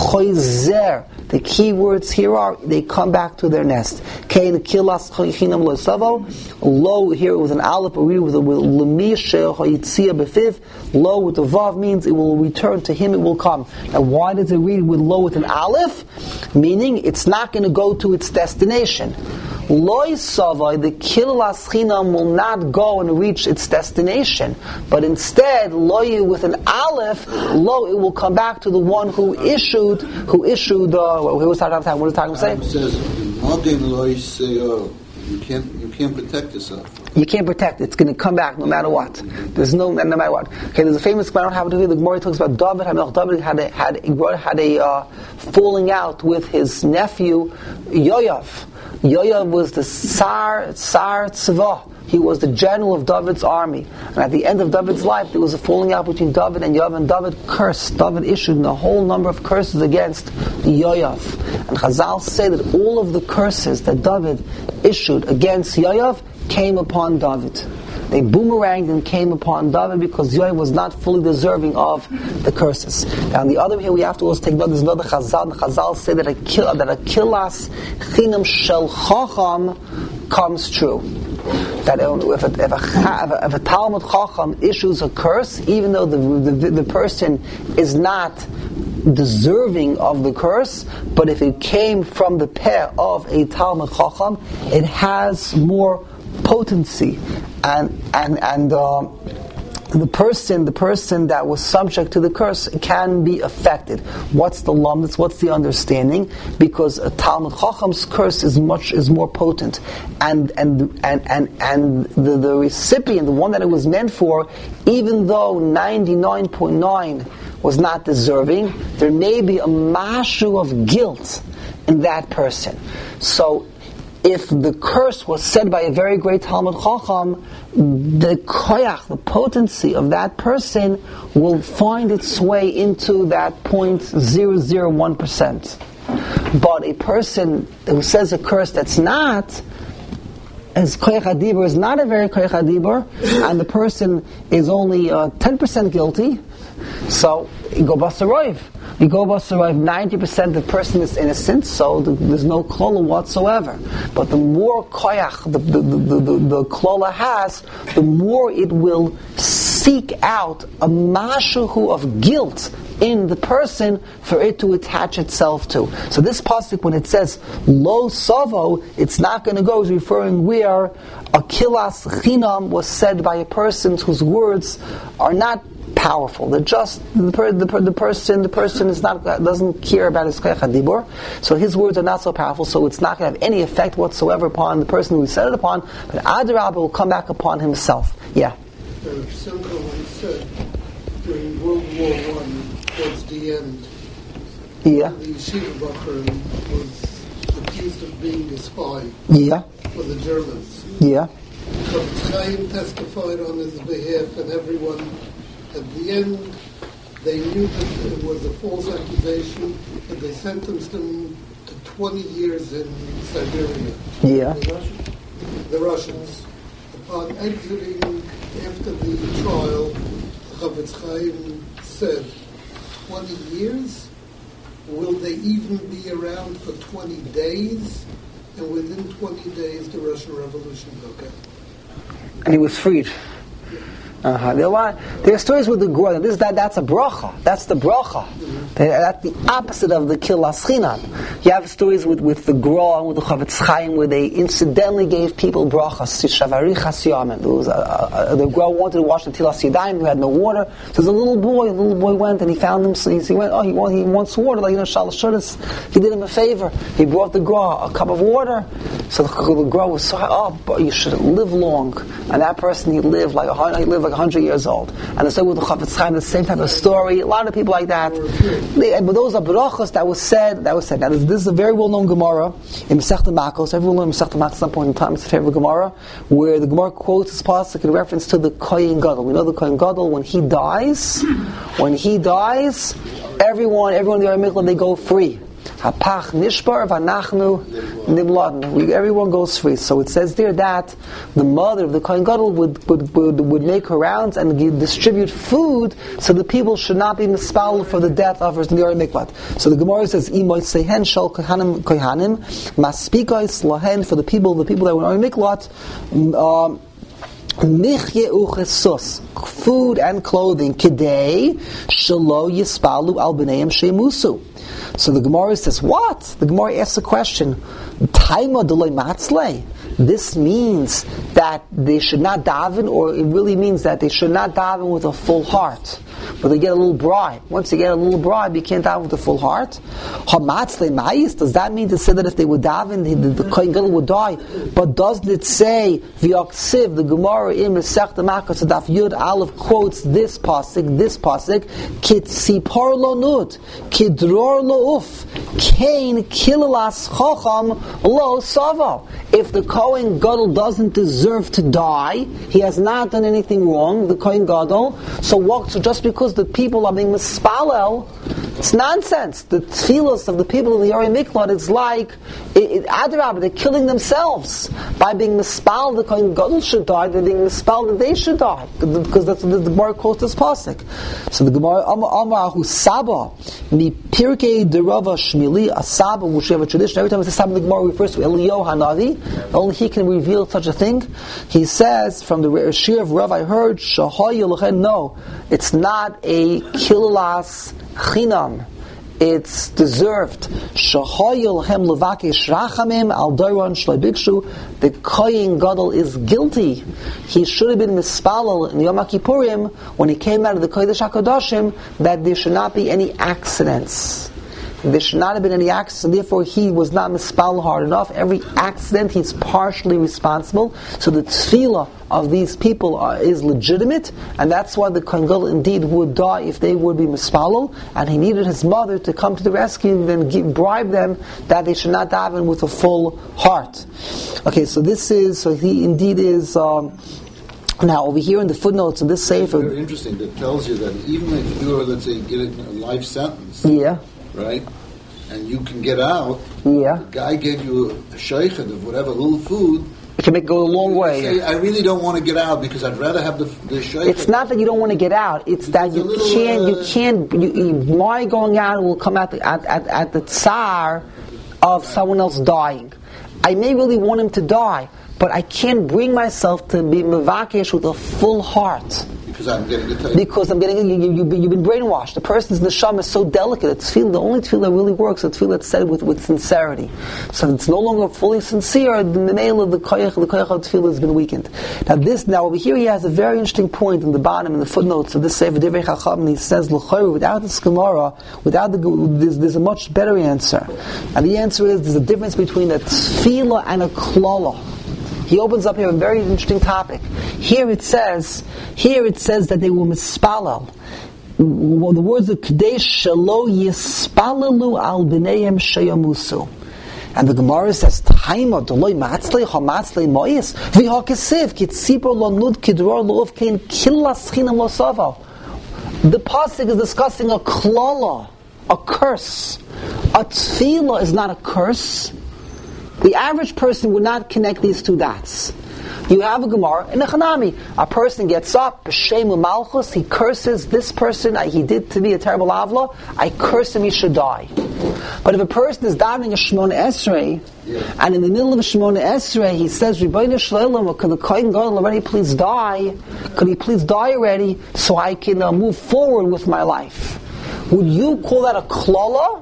Choizer. The key words here are, they come back to their nest. Kain kilas choichinam lo savo. Lo here with an aleph, or read with a lemi shehoyitzia befiv. Lo with the vav means it will return to him, it will come. Now why does it read with lo with an aleph? Meaning it's not going to go to its destination. Loi savai, the kilas chinam will not go and reach its destination, but instead, loi with an aleph, lo, it will come back to the one who issued, who issued. Uh, what was talking about? What is talking about? It says, "Magin loi say, oh, you can't, you can't protect yourself. You can't protect it. It's going to come back no matter what. There's no, no matter what. Okay, there's a famous. I don't have to hear the Gemara talks about David. David had a, had a, had a uh, falling out with his nephew Yoav. Yoav was the Tsar, Tsar Tzva, He was the general of David's army. And at the end of David's life, there was a falling out between David and Yoav, and David cursed. David issued a whole number of curses against Yoav. And Chazal say that all of the curses that David issued against Yoav came upon David. They boomeranged and came upon David because Yoav was not fully deserving of the curses. Now, on the other hand, we have to also take note. There's another Chazal. The Chazal say that a kill, that a killas chinam shel chacham comes true. That if a, if a, if a Talmud Chacham issues a curse, even though the, the the person is not deserving of the curse, but if it came from the peh of a Talmud Chacham, it has more potency, and and and uh, the person the person that was subject to the curse can be affected. What's the lamdas? What's the understanding? Because a Talmud Chacham's curse is much is more potent, and and and and and the, the recipient, the one that it was meant for, even though ninety-nine point nine was not deserving, there may be a mashu of guilt in that person. So, if the curse was said by a very great Talmud Chacham, the koyach, the potency of that person, will find its way into that zero point zero zero one percent. But a person who says a curse that's not, as koyach hadibur is not a very koyach hadibur, and the person is only uh, ten percent guilty, so you go basaroiv. You go basaroiv, ninety percent the person is innocent, so the, there's no klola whatsoever. But the more koyach the, the, the, the, the klola has, the more it will seek out a mashuhu of guilt in the person for it to attach itself to. So this pasuk, when it says lo savo, it's not going to go, it's referring where a kilas chinam was said by a person whose words are not powerful. They're just the, per, the, per, the person. The person is not doesn't care about his koyach hadibur, so his words are not so powerful. So it's not going to have any effect whatsoever upon the person who he said it upon. But Adarabah will come back upon himself. Yeah. Rav Simcha once said during World War One, towards the end, yeah, the yeshiva bacher was accused of being a spy. Yeah. For the Germans. Yeah. So Chaim testified on his behalf, and everyone. At the end, they knew that it was a false accusation, and they sentenced him to twenty years in Siberia. Yeah. The Russians? The Russians. Upon exiting after the trial, Chavetz Chaim said, twenty years? Will they even be around for twenty days? And within twenty days, the Russian Revolution broke out. And he was freed. Uh-huh. There, are, there are stories with the Gordon. This that that's a bracha. That's the bracha. Mm-hmm. That's the opposite of the kilas chinam. You have stories with, with the Gra and with the Chavetz Chaim where they incidentally gave people brachas. There was a, a, a, the Gra wanted to wash the tilas yadayim. He had no water. So there's a little boy. The little boy went and he found him. So he, he went. Oh, he, want, he wants water. Like you know, shalosh shudas. He did him a favor. He brought the Gra a cup of water. So the, the Gra was so oh, but you should live long. And that person he lived like a he lived like a hundred years old. And the same with the Chavetz Chaim, the same type of story. A lot of people like that. They, but those are brachos that was said. That was said. Now this, this is a very well-known Gemara in Masechta Makos. Everyone knows Masechta Makos at some point in time. It's a favorite Gemara where the Gemara quotes this pasuk in reference to the Kohen Gadol. We know the Kohen Gadol when he dies, when he dies, everyone, everyone in the Mikla, they go free. Hapach nishbar v'anachnu nimladnu. Everyone goes free. So it says there that the mother of the Kohen Gadol would, would, would, would make her rounds and give, distribute food so the people should not be mispal for the death of her in the Ori Miklat. So the Gemara says, Imoy sehen shal kohanim kohanim maspikois lahen, for the people, the people that were in Ori Miklat, um, Michye uchesus, food and clothing, kidei shelo yispalu al b'neiim shemusu. So the Gemara says, what? The Gemara asks a question. Taima delay matzle. This means that they should not daven, or it really means that they should not daven with a full heart. But they get a little bribe. Once they get a little bribe, you can't daven with a full heart. Hamatzle ma'is, does that mean to say that if they would daven, the, the Kohen Gadol would die? But doesn't it say, v'yaksiv, the Gemara in Masechta Makos Daf Yud Aleph quotes this pasuk, this pasuk, kit sipar lo nud, kidror lo uf, kain kilalas chacham lo sava. If the Kohen Gadol doesn't deserve to die. He has not done anything wrong, the Kohen Gadol. So what? So just because the people are being mispalel, it's nonsense. The tefillos of the people of the Yari Miklat, it's like, it, it, Adrab, they're killing themselves. By being mispal, the Kohen Gadol should die, they're being mispal that they should die. Because that's what the Gemara quotes this pasuk. So the Gemara, Amar Ahu Saba, Mi Pirkei Derava Shmili, a Saba, which we have a tradition, every time it's a Saba, the Gemara refers to Eliyahu Hanavi, only he can reveal such a thing. He says, from the Shir of Rav, I heard, Shahoy Yelochen, no, it's not a kilas chinam. It's deserved. Shahoyilhem levakesh rachamim al doron shleibikshu. The Kohen Gadol is guilty. He should have been mispalel in Yom Kippurim when he came out of the Kodesh HaKadoshim that there should not be any accidents. There should not have been any accident, therefore he was not mispal hard enough. Every accident he's partially responsible. So the tefillah of these people are, is legitimate, and that's why the Kohen Gadol indeed would die if they would be mispalel, and he needed his mother to come to the rescue and then give, bribe them that they should not daven with a full heart. Okay, so this is, so he indeed is, um, now over here in the footnotes of this sefer. Very interesting, that tells you that even if you are, let's say, getting a life sentence, yeah, right, and you can get out, yeah, the guy gave you a shaykhad of whatever little food, it can make it go a long way. Say, I really don't want to get out because I'd rather have the, the shaykhad. It's not that you don't want to get out, it's that you little, can't, uh, you can't, you, you, my going out will come at the, at, at, at the tsar of someone else dying. I may really want him to die, but I can't bring myself to be mevakesh with a full heart. Because I'm getting the tape. Because I'm getting, you, you, you've been brainwashed. The person's neshama is so delicate. It's feel, the only tefillah that really works is tefillah that's said with, with sincerity. So it's no longer fully sincere. The male of the koyach, the koyach of tefillah has been weakened. Now this, now over here he has a very interesting point in the bottom, in the footnotes of this Sefer Divrei Chacham, and he says, l'chayru, without this Gemara, without the, there's, there's a much better answer. And the answer is, there's a difference between a tefillah and a klala. He opens up here a very interesting topic. Here it says, here it says that they were mispalal. Well, the words of Kadesh Shalo Yispalalu al B'neihem Shayamusu. And the Gemara says, Taima Doloi Matzlei Hamatzlei Moyes V'Hakesiv Kitzipor Lo Nud Kidror Lo Of Kein Kilas Chinam Lo Savo. The pasuk is discussing a klala, a curse. A tefillah is not a curse. The average person would not connect these two dots. You have a Gemara in a Chanami. A person gets up, b'shem u'malchus, he curses this person, he did to me a terrible avla, I curse him, he should die. But if a person is davening a Shemona Esrei, yeah. and in the middle of a Shemona Esrei, he says, Rebbeinu Shleilam, could the Kohen Gadol already please die? Could he please die already so I can uh, move forward with my life? Would you call that a klala?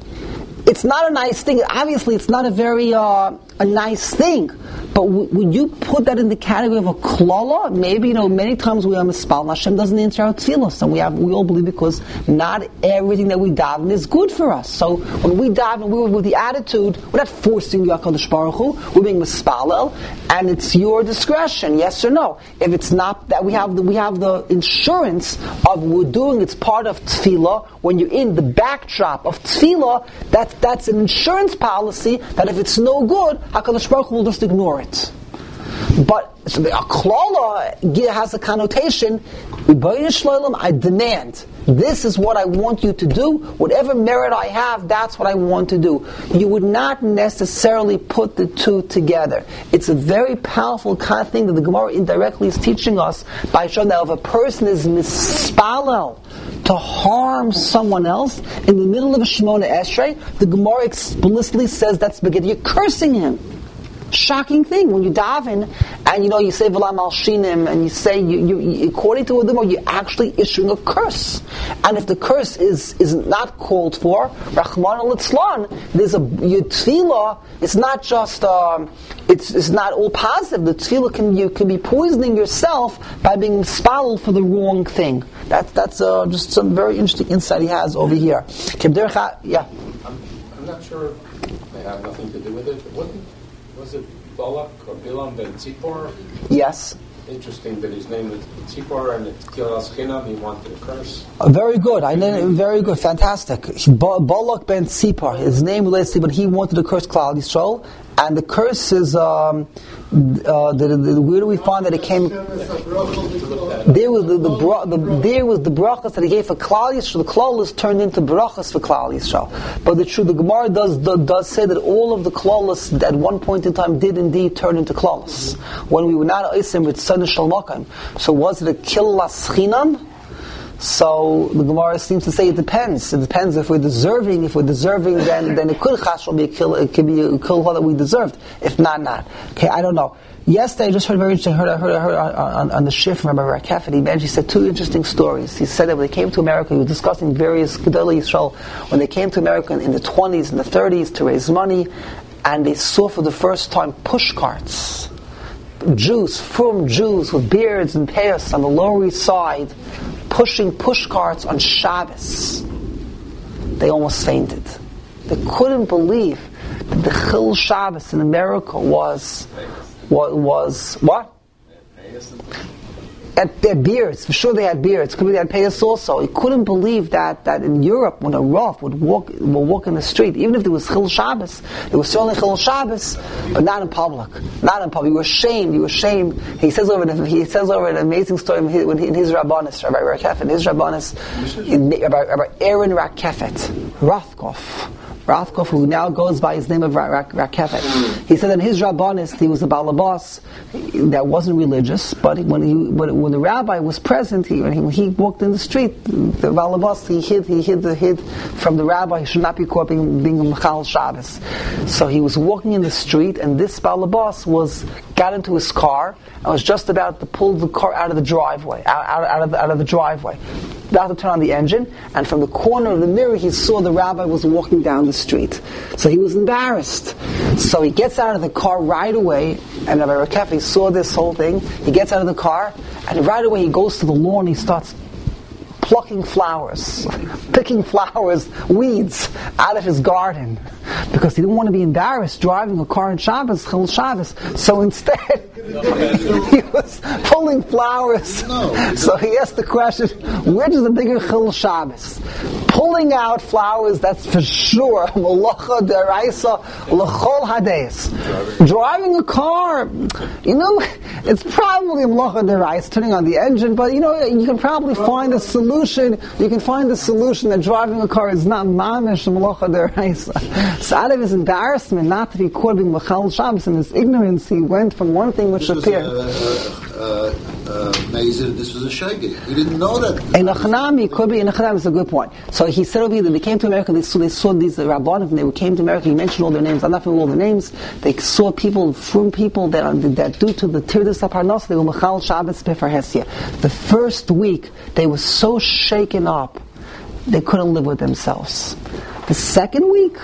It's not a nice thing. Obviously, it's not a very uh, a nice thing. But w- would you put that in the category of a klala? Maybe, you know, many times we are mispal. Hashem doesn't answer our tefillos, and we have we all believe because not everything that we daven is good for us. So when we daven, we're with the attitude, we're not forcing you HaKadosh Baruch Hu. We're being mispalel, and it's your discretion, yes or no. If it's not that we have the we have the insurance of we're doing it's part of tefillah. When you're in the backdrop of tefillah, that that's an insurance policy that if it's no good, HaKadosh Baruch Hu will just ignore it. But so the, a klala has a connotation. I demand. This is what I want you to do. Whatever merit I have, that's what I want to do. You would not necessarily put the two together. It's a very powerful kind of thing that the Gemara indirectly is teaching us by showing that if a person is mispalel to harm someone else in the middle of a Shemona Esrei, the Gemara explicitly says that's because you're cursing him. Shocking thing when you daven and you know you say v'lam al shinim and you say you, you according to the Gemara you're actually issuing a curse, and if the curse is is not called for, Rahman al Litzlan, there's a your tefillah. It's not just um, it's it's not all positive. The tefillah can you can be poisoning yourself by being spalled for the wrong thing. That's that's uh, just some very interesting insight he has over here. Yeah, I'm, I'm not sure they have nothing to do with it. What was it? Balak or Bilam ben Tzipor? Yes. Interesting that his name is Tzipor and it's Kilas Chinam. He wanted a curse. Uh, very good. I know. Very good. Fantastic. Balak ben Tzipor. His name relates to, but he wanted to curse Klal Yisrael. And the curse is, um, uh, the, the, the, where do we find that it came? There was the, the, bro, the there was the brachas that he gave for Klal Yisrael. The Klalos turned into brachas for Klal Yisrael. But the truth, the Gemara does, does does say that all of the Klalos at one point in time did indeed turn into Klalos when we were not Isim with Son Shalmakam. So was it a killas chinam? So the Gemara seems to say it depends. It depends if we're deserving. If we're deserving, then then it could chashal be a kill. It could be a kill that we deserved. If not, not. Okay, I don't know. Yesterday, I just heard very interesting. I heard, I heard, I heard on, on the shift from Rabbi Rakef, and he mentioned, he said two interesting stories. He said that when they came to America, he was discussing various Gedolei Yisrael. When they came to America in the twenties and the thirties to raise money, and they saw for the first time push carts, Jews, from Jews with beards and payas on the Lower East Side, pushing push carts on Shabbos. They almost fainted. They couldn't believe that the Chil Shabbos in America was was, was what? At their beards, for sure they had beards. Could be they had payas also. He couldn't believe that, that in Europe, when a Rav would walk would walk in the street, even if there was Chil Shabbos, it was certainly Chil Shabbos, but not in public. Not in public. You were ashamed. You were ashamed. He says over he says over an amazing story in his, in his Rabbanis, Rabbi Rakef, in his Rabbanis, in, Rabbi, Rabbi Aaron Rakefet, Rothkopf. Rathkov, who now goes by his name of Rakefet. He said in his Rabbanis, he was a Balabas that wasn't religious, but when he when, when the rabbi was present, he, when he, when he walked in the street, the Balabas, he hid he hid the hid from the rabbi. He should not be caught being, being a Mechal Shabbos. So he was walking in the street, and this Balabas was got into his car and was just about to pull the car out of the driveway, out, out, out of the, out of the driveway. About to turn on the engine, and from the corner of the mirror he saw the rabbi was walking down the street. So he was embarrassed. So he gets out of the car right away, and Rabbi Rakef saw this whole thing. He gets out of the car, and right away he goes to the lawn, he starts plucking flowers, picking flowers, weeds out of his garden, because he didn't want to be embarrassed driving a car in Shabbos, Chil Shabbos. So instead, he was pulling flowers. So he asked the question, which is the bigger Chil Shabbos? Pulling out flowers, that's for sure, Malacha Deraisa L'chol Hades. Driving a car, you know, it's probably Malacha Deraisa, turning on the engine, but you know, you can probably find a solution. You can find a solution that driving a car is not mamish Malacha Deraisa. So out of his embarrassment not to be caught being Mechal Shabbos, and his ignorance, he went from one thing which this appeared. Was a, uh, uh, Mazer, this was a shaggy. He didn't know that. In Achanami, could be in Achanami is a good point. So he said over here that they came to America, they saw, they saw these Rabbanim, and they came to America, he mentioned all their names, I'm not familiar with all the names, they saw people, from people that, are, that due to the Tirdas HaParnos, they were Mechal Shabbos Befar Hesia. The first week, they were so shaken up, they couldn't live with themselves. The second week,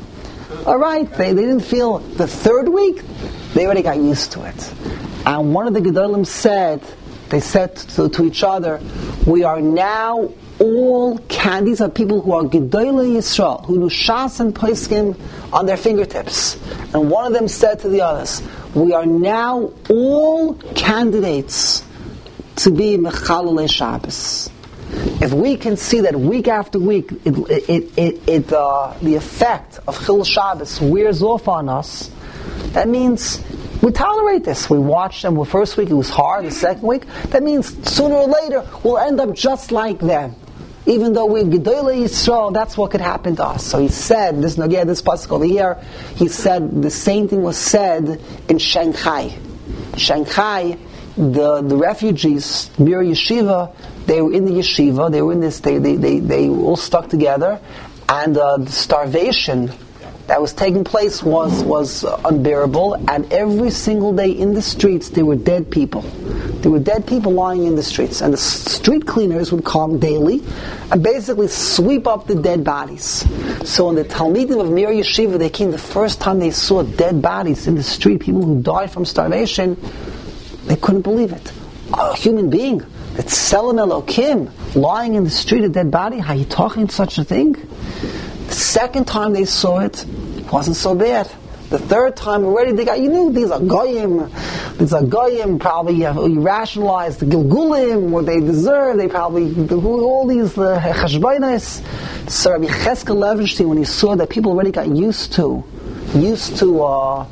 alright, they, they didn't feel. The third week, they already got used to it. And one of the Gedolim said, they said to, to each other, we are now all, can, these are people who are Gedolei Yisrael, who do Shas and Poskim on their fingertips. And one of them said to the others, we are now all candidates to be Mechalolei Shabbos. If we can see that week after week, it, it, it, it, uh, the effect of Chil Shabbos wears off on us, that means we tolerate this. We watch them. The first week it was hard. The second week, that means sooner or later we'll end up just like them. Even though we're Gedolei Yisrael, that's what could happen to us. So he said, this Nogea, this pasuk over here, he said the same thing was said in Shanghai. Shanghai, the the refugees, Mir Yeshiva, they were in the yeshiva, they were in this, they they they, they were all stuck together, and uh, the starvation that was taking place was was uh, unbearable, and every single day in the streets there were dead people. There were dead people lying in the streets, and the street cleaners would come daily and basically sweep up the dead bodies. So when the Talmidim of Mir Yeshiva, they came the first time they saw dead bodies in the street, people who died from starvation, they couldn't believe it. A human being, that's Selim Elokim, lying in the street, a dead body, how you talking such a thing? The second time they saw it, it wasn't so bad. The third time already they got, you know, these are goyim, these are goyim, probably uh, you rationalize the gilgulim, what they deserve, they probably, all these uh, cheshbainas. So Rabbi Cheskel Levenstein, when he saw that people already got used to, used to uh,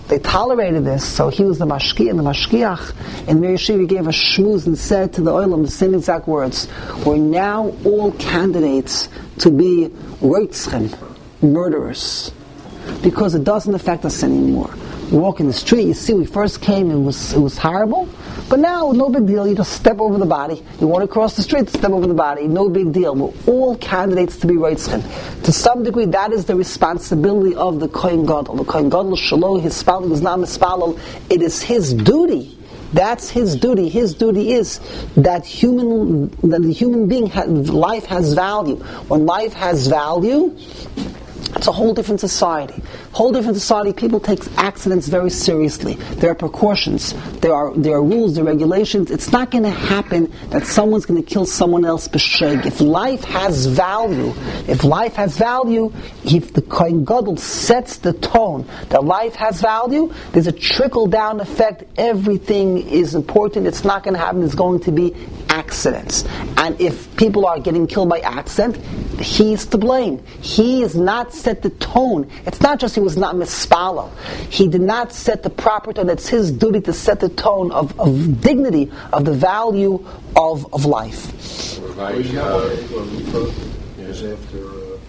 they tolerated this, so he was the mashkiach, and the mashkiach, and Meir Shiva gave a shmooze and said to the olam the same exact words. We're now all candidates to be reitzchen, murderers, because it doesn't affect us anymore. You walk in the street, you see, we first came, it was it was horrible, but now, no big deal, you just step over the body. You want to cross the street, step over the body, no big deal. We're all candidates to be reitzchen. To some degree, that is the responsibility of the Kohen Gadol. The Kohen Gadol, Shalom, his spalal is not mispalal. It is his duty. That's his duty. His duty is that human, that the human being, ha- life has value. When life has value, it's a whole different society. Whole different society. People take accidents very seriously. There are precautions. There are there are rules. There are regulations. It's not going to happen that someone's going to kill someone else b'sheg. If life has value, if life has value, if the Kohen Gadol sets the tone that life has value, there's a trickle down effect. Everything is important. It's not going to happen. There's going to be accidents. And if people are getting killed by accident, he's to blame. He has not set the tone. It's not just he was not mispalal. He did not set the proper tone. It's his duty to set the tone of, of dignity, of the value of, of life. Right. Uh, is after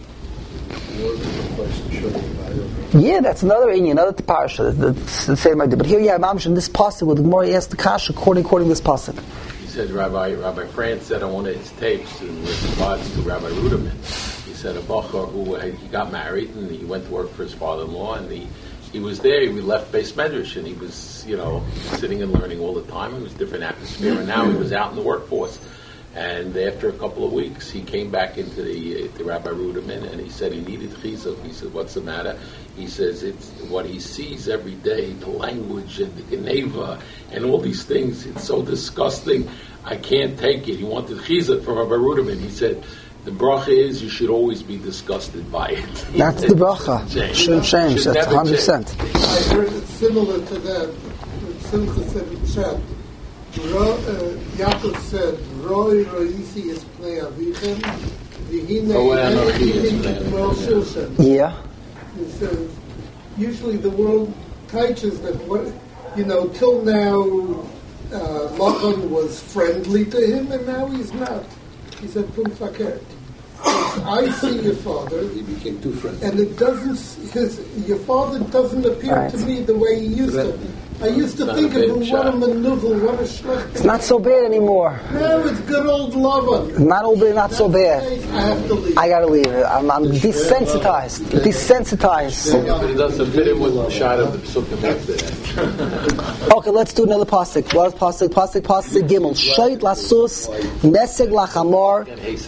uh, yeah, that's another in another parasha. That's the same idea. But here you have Mamish in this pasuk where the Gemara asked the kasha according according to this pasuk. He said, Rabbi Rabbi France said on one of his tapes in response to Rabbi Ruderman, he said a bachar who uh, he got married and he went to work for his father-in-law, and he he was there. He left Beis Medrash and he was, you know, sitting and learning all the time. It was a different atmosphere, and now he was out in the workforce. And after a couple of weeks, he came back into the uh, to Rabbi Ruderman, and he said he needed chizuk. He said, "What's the matter?" He says, "It's what he sees every day, the language and the geneva and all these things. It's so disgusting. I can't take it." He wanted chizuk from Rabbi Ruderman. He said, "The bracha is you should always be disgusted by it." That's the bracha. Shouldn't change. That's one hundred percent. I heard it similar to that. Simcha said in chat. Ro, uh, Yaakov said, "Roi roisi is plei avichem, v'hine k'mol shilshem." Yeah. He says, usually the world teaches that what you know till now, uh, Lavan was friendly to him, and now he's not. He said, "Pum faket." I see your father. He became too friendly, and it doesn't. His your father doesn't appear right. to me the way he used to. I used to think of him, what a maneuver, what a schlecht. It's not so bad anymore. No, it's good old Lavan. Not old, not so bad. I have to leave. I gotta leave it. I'm, I'm desensitized. Desensitized. But it doesn't fit in with the shot of the psukim after that. Okay, let's do another pasuk. What is pasuk? Pasuk, pasuk gimel. Shait lasus, meseg lachamor,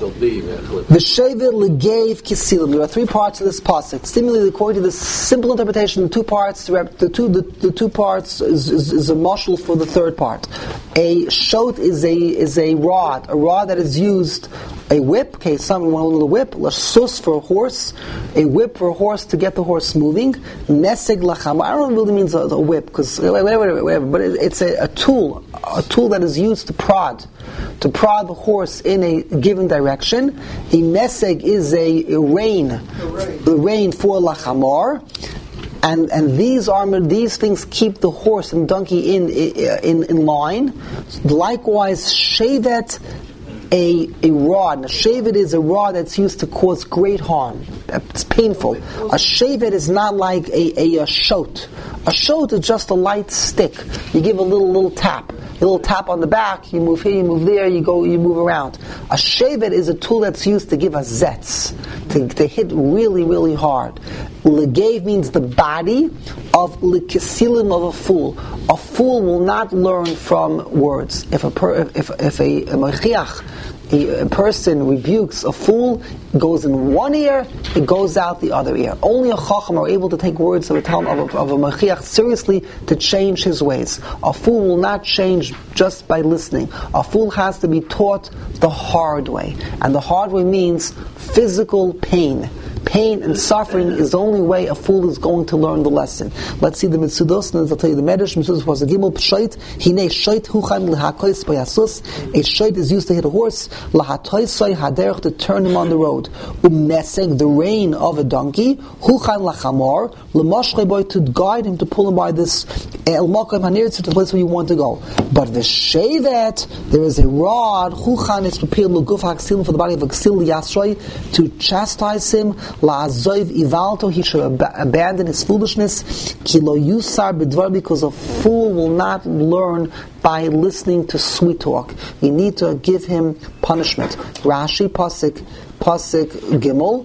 v'shevet legev kisilim. There are three parts of this pasuk. Similarly, according to the simple interpretation, the two parts, the two, the, the two parts is, is, is a mashal for the third part. A shot is a is a rod, a rod that is used, a whip. Okay, someone want a little whip. Lasus for a horse, a whip for a horse to get the horse moving. Meseg lachamor. I don't know what it really means a, a whip, because whatever, whatever, but it, it's a, a tool, a tool that is used to prod, to prod the horse in a given direction. A meseg is a, a rein, a rein for lachamor. And and these armor, these things keep the horse and donkey in in in line. Likewise, shevet, a a rod. A shevet is a rod that's used to cause great harm. It's painful. A shevet is not like a a, a shot. A shot is just a light stick. You give a little little tap. A little tap on the back, you move here, you move there, you go, you move around. A shevet is a tool that's used to give us zets, to, to hit really, really hard. Legev means the body of lekesilim of a fool. A fool will not learn from words. If a per, if if a, a mechiach, a, a person rebukes a fool, it goes in one ear, it goes out the other ear. Only a chacham are able to take words of a talm, of a, of a mechiach seriously to change his ways. A fool will not change just by listening. A fool has to be taught the hard way, and the hard way means physical pain. Pain and suffering is the only way a fool is going to learn the lesson. Let's see the Mitzudos, and I'll tell you the Medrash. Mitzudos was a gimel pshait. Hine shait huchan lehakois bayasus. A shait is used to hit a horse. Lahatoisai haderech, to turn him on the road. Umneseg, the rein of a donkey. Huchan lachamor lemashchei boy, to guide him, to pull him by this el makom hanir, to the place where you want to go. But the shevet, there is a rod. Huchan is prepared l'guf haksil, for the body of a ksil yasroi, to chastise him. La'azoiv ivalto, he should ab- abandon his foolishness. Ki lo yusar b'dvar, because a fool will not learn by listening to sweet talk. You need to give him punishment. Rashi pasuk pasuk gimel.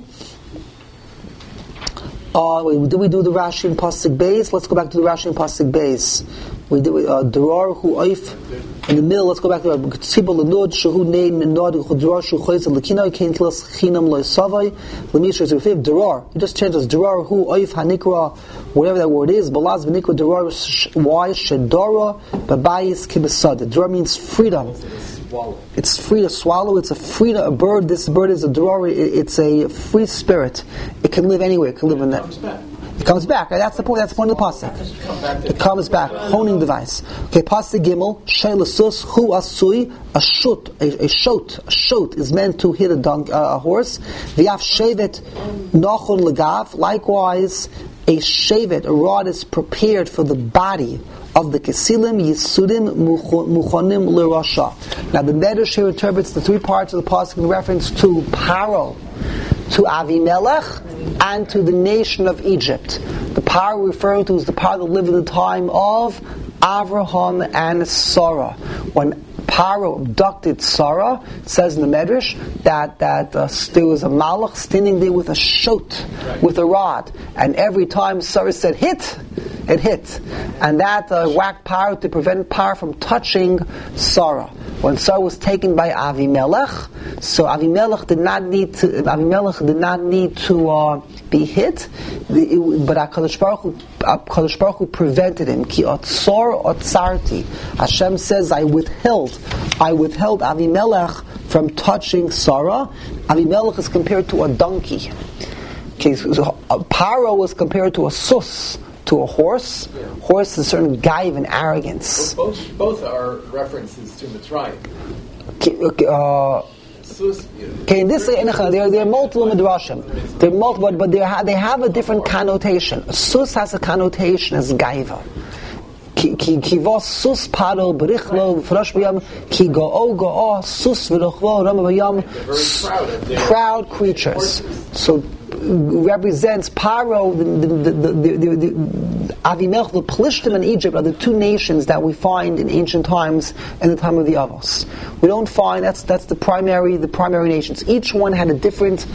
Uh, wait, did we do the Rashi in pasuk beis? Let's go back to the Rashi in pasuk beis. We did uh, Durar hu oif in the middle. Let's go back to Tzibur lenud shehu nein nod Durar shu choyz lekina kein kilas chinam lo savai lemisha zufif Durar. You just change this Durar hu oif hanikra, whatever that word is. Balaz v'nikra Durar why shedara babayis kibesad. Durar means freedom. It's free to swallow. It's a free to, a bird. This bird is a Durar. It's a free spirit. It can live anywhere. It can live in that. It comes back. Right? That's the point. That's the point of the pasuk. It comes back. Honing device. Okay. Pasuk gimel. Sheilasus hu asui, a shut, a, a shot. A shot is meant to hit a, dunk, uh, a horse. V'yaf shevet nachon legav. Likewise, a shevet, a rod, is prepared for the body of the Kesilim, Yisudim, Muchonim, L'Rasha. Now the Medrash here interprets the three parts of the pasuk in reference to Paro, to Avimelech, and to the nation of Egypt. The Paro referring to is the Paro that lived in the time of Avraham and Sarah. When Paro abducted Sarah, it says in the Medrash that that uh, there was a malach standing there with a shot, with a rod, and every time Sarah said hit, it hit, and that uh, whacked Paro to prevent Paro from touching Sarah. When Sarah was taken by Avimelech, so Avimelech did not need to. Avimelech did not need to uh, be hit, but HaKadosh Baruch Hu, HaKadosh Baruch Hu prevented him. Ki otzor otzarti. Hashem says, I withheld, I withheld Avimelech from touching Sarah. Avimelech is compared to a donkey. Okay, so Paro was compared to a sus, to a horse. Yeah. Horse is a certain gaiv and arrogance. Both, both are references to Mitzrayim. Okay, okay, uh, okay, in this there there are multiple midrashim. There are multiple, but they have, they have a different connotation. Sus has a connotation as gaiva. Ki kivos sus paro berichlo v'frosh b'yam ki go'o go'o sus v'rochlo rama b'yam, proud creatures. So represents Paro, the, the, the, the, the, the Avimelech, the Plishtim and Egypt are the two nations that we find in ancient times and the time of the Avos. We don't find that's that's the primary the primary nations. Each one had a different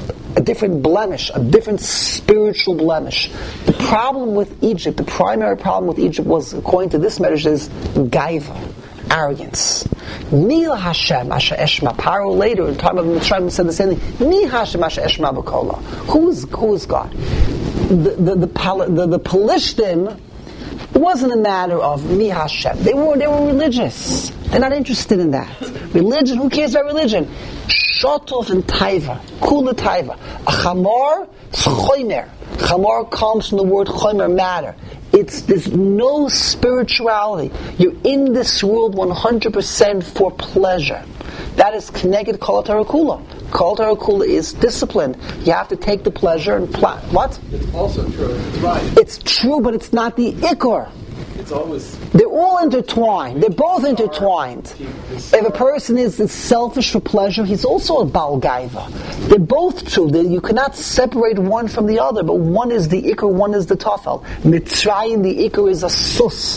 a different blemish, a different spiritual blemish. The problem with Egypt, the primary problem with Egypt was, according to this medrash, is gaiva, arrogance. Mil Hashem Asher Eshma. Paro later in time of Mitzrayim said the same thing. Mi Hashem Asher Eshma B'Kola. Who is who is God? The the the, the, the Pelishtim, it wasn't a matter of Mi Hashem. They were they were religious. They're not interested in that. Religion. Who cares about religion? Shotov and Taiva, Kula Taiva. A Chamor is Chomer. Chamor comes from the word Chomer, matter. It's there's no spirituality. You're in this world one hundred percent for pleasure. That is connected Kol Torah Kula. Kol Torah Kula is discipline. You have to take the pleasure and plan. What? It's also true. It's right. It's true, but it's not the ikor. It's always. They're all intertwined. They're both intertwined. If a person is, is selfish for pleasure, he's also a Baal Gaiva. They're both true. They, you cannot separate one from the other, but one is the Iker, one is the Tafel. Mitzrayim, the Iker is a Sus.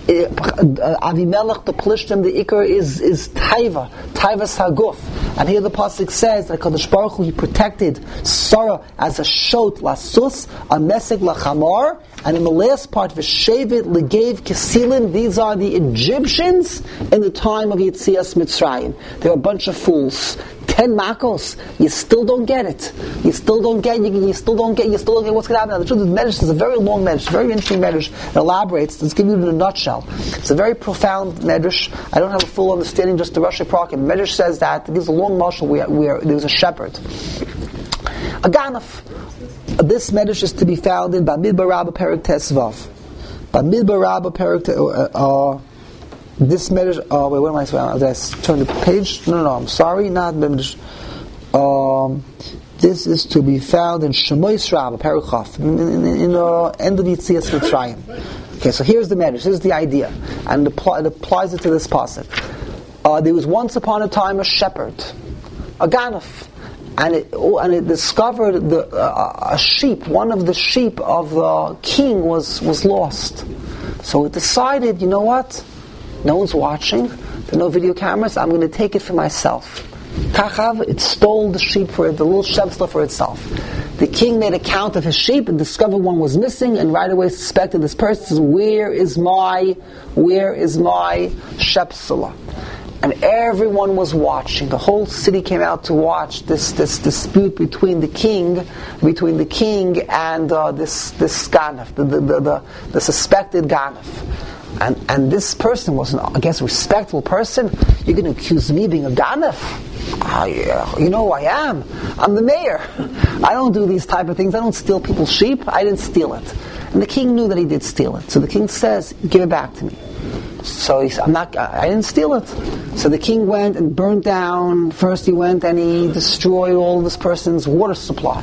Avimelech, the Plishtim, the Iker is, is Taiva. Taiva Saguf. And here the Pasuk says that Kadosh Baruch Hu, he protected Sarah as a Shot, La Sus, a Mesek, La Chamar, and in the last part, V'shevet Legev Kesilim, these are the Egyptians in the time of Yetzias Mitzrayim. They're a bunch of fools. Ten makos, you still don't get it. You still don't get. You, you still don't get. You still don't get what's going to happen. Now, the truth is, the Medrash is a very long Medrash, very interesting Medrash. It elaborates. Let's give you it in a nutshell. It's a very profound Medrash. I don't have a full understanding, just the Rashi Prakim. Medrash says that it gives a long mashal. We, we are, there's a shepherd. A ganaf. This medrash is to be found in Bamidbar Rabbah Perek Tesvav. Bamidbar Rabbah Perek Tesvav. Uh, uh, this medrash. Oh, uh, wait, where am I? Did I turn the page? No, no, I'm sorry, not medrash. Um, this is to be found in Shemois Rabbah Perek Chaf, in, in, in the end of the Yetzias Mitzrayim. Okay, so here's the medrash. Here's the idea, and it, apply, it applies it to this pasuk. Uh, there was once upon a time a shepherd, a ganaf. And it, and it discovered the, uh, a sheep, one of the sheep of the king was, was lost. So it decided, you know what? No one's watching, there are no video cameras, I'm going to take it for myself. Kachav, it stole the sheep for it, the little shepsla for itself. The king made a count of his sheep and discovered one was missing, and right away suspected this person. Where is my, where is my shepsla? And everyone was watching. The whole city came out to watch this, this dispute between the king, between the king and uh, this this ganaf, the the, the the the suspected ganaf. And and this person was, an, I guess, a respectful person. You're going to accuse me of being a ganaf? I, uh, you know who I am? I'm the mayor. I don't do these type of things. I don't steal people's sheep. I didn't steal it. And the king knew that he did steal it. So the king says, "Give it back to me." So he said, I'm not, I didn't steal it. So the king went and burned down, first he went and he destroyed all of this person's water supply.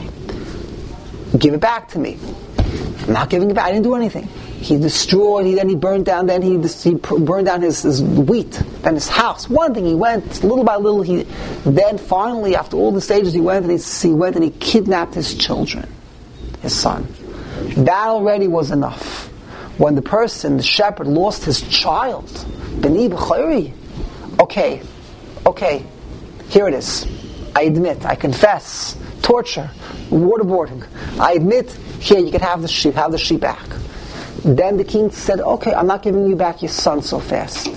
Give it back to me. I'm not giving it back, I didn't do anything. He destroyed, he, then he burned down, then he, he burned down his, his wheat, then his house. One thing, he went, little by little, he, then finally, after all the stages, he went and he, he went and he kidnapped his children, his son. That already was enough. When the person, the shepherd, lost his child, B'ni B'chayri, okay, okay, here it is. I admit, I confess, torture, waterboarding. I admit, here, you can have the sheep, have the sheep back. Then the king said, okay, I'm not giving you back your son so fast.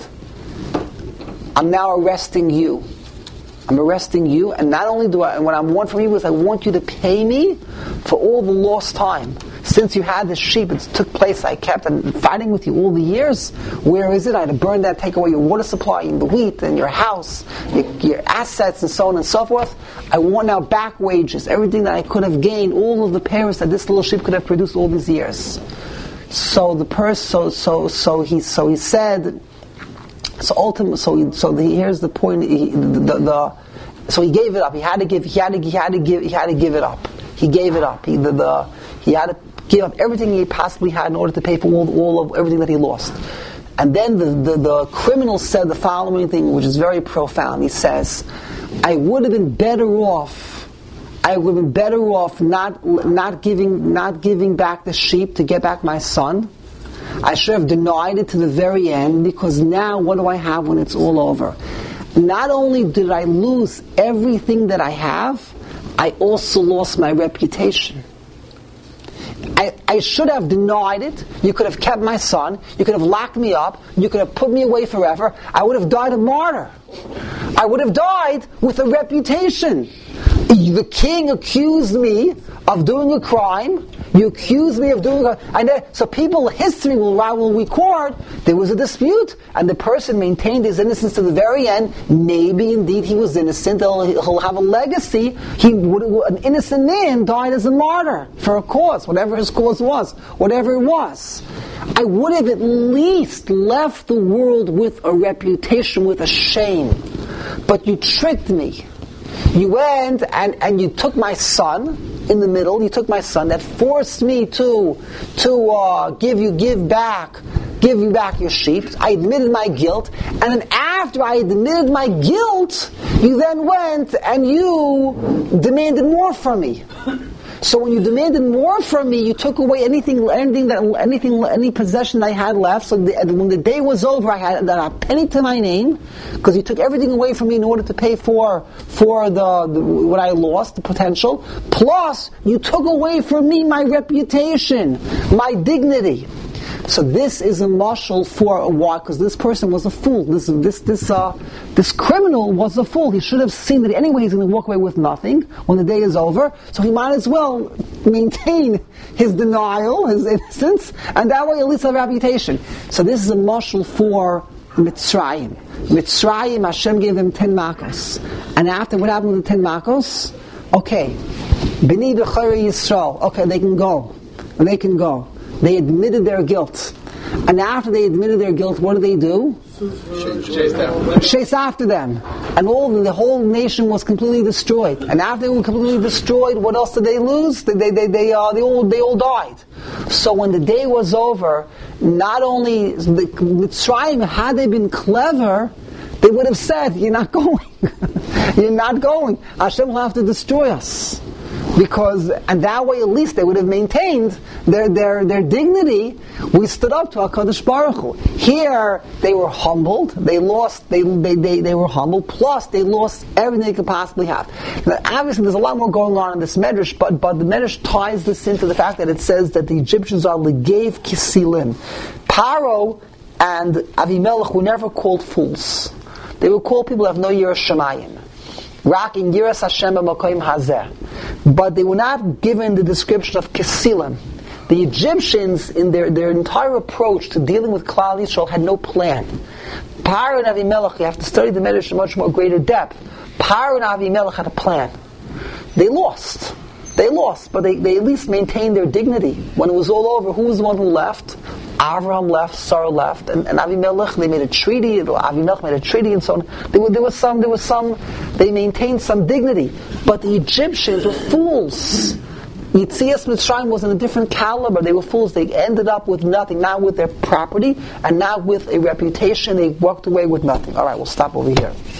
I'm now arresting you. I'm arresting you, and not only do I, and what I want from you is I want you to pay me for all the lost time. Since you had this sheep, it took place, I kept and fighting with you all the years. Where is it? I had to burn that, take away your water supply, and the wheat, and your house, your, your assets, and so on and so forth. I want now back wages, everything that I could have gained, all of the parents that this little sheep could have produced all these years. So the person, so so so he so he said. So ultimately, so he, so the, here's the point. He, the, the, the so he gave it up. He had to give. He had to. He had to give. He had to give it up. He gave it up. He the, the he had to give up everything he possibly had in order to pay for all, all of everything that he lost. And then the, the the criminal said the following thing, which is very profound. He says, "I would have been better off. I would have been better off not not giving not giving back the sheep to get back my son. I should have denied it to the very end, because now what do I have when it's all over? Not only did I lose everything that I have, I also lost my reputation. I, I should have denied it. You could have kept my son. You could have locked me up. You could have put me away forever. I would have died a martyr. I would have died with a reputation. The king accused me of doing a crime. You accused me of doing a... And so people, history will, will record there was a dispute, and the person maintained his innocence to the very end. Maybe indeed he was innocent. He'll, he'll have a legacy. He would, an innocent man died as a martyr for a cause, whatever his cause was, whatever it was. I would have at least left the world with a reputation, with a shame. But you tricked me. You went and, and you took my son in the middle. You took my son. That forced me to to uh, give you give back, give you back your sheep. I admitted my guilt, and then after I admitted my guilt, you then went and you demanded more from me. So when you demanded more from me, you took away anything, anything that, anything, any possession I had left. So the, when the day was over, I had not a penny to my name, because you took everything away from me in order to pay for for the, the what I lost, the potential. Plus, you took away from me my reputation, my dignity. So this is a mashal for a why, because this person was a fool. This this this uh this criminal was a fool. He should have seen that anyway he's going to walk away with nothing when the day is over. So he might as well maintain his denial, his innocence, and that way at least have a reputation. So this is a mashal for Mitzrayim. Mitzrayim, Hashem gave them ten makos, and after what happened with the ten makos? Okay. B'nai B'chorei Yisrael. Okay, they can go. They can go. They admitted their guilt. And after they admitted their guilt, what did they do? Chased after them. Chase after them. And all the whole nation was completely destroyed. And after they were completely destroyed, what else did they lose? They they they they, uh, they all they all died. So when the day was over, not only the Mitzrayim, had they been clever, they would have said, "You're not going. You're not going. Hashem will have to destroy us." Because, and that way at least they would have maintained their their, their dignity. We stood up to HaKadosh Baruch Hu. Here, they were humbled. They lost, they, they, they, they were humbled. Plus, they lost everything they could possibly have. Now, obviously, there's a lot more going on in this Medrash, but, but the Medrash ties this into the fact that it says that the Egyptians are Legev Kisilim. Paro and Avimelech were never called fools. They were called people who have no Yiras Shamayim. Rak in Yiras Hashem b'makom hazeh. But they were not given the description of Kesilim. The Egyptians, in their, their entire approach to dealing with Klal Yisrael, had no plan. Paro and Avimelech, you have to study the Medrash in much more greater depth. Paro and Avimelech had a plan. They lost. They lost, but they, they at least maintained their dignity. When it was all over, who was the one who left? Avraham left, Sarah left, and, and Avimelech, they made a treaty, Avimelech made a treaty, and so on. There, were, there was some, there was some, they maintained some dignity. But the Egyptians were fools. Yitzias Mitzrayim was in a different caliber. They were fools. They ended up with nothing, not with their property, and not with a reputation. They walked away with nothing. All right, we'll stop over here.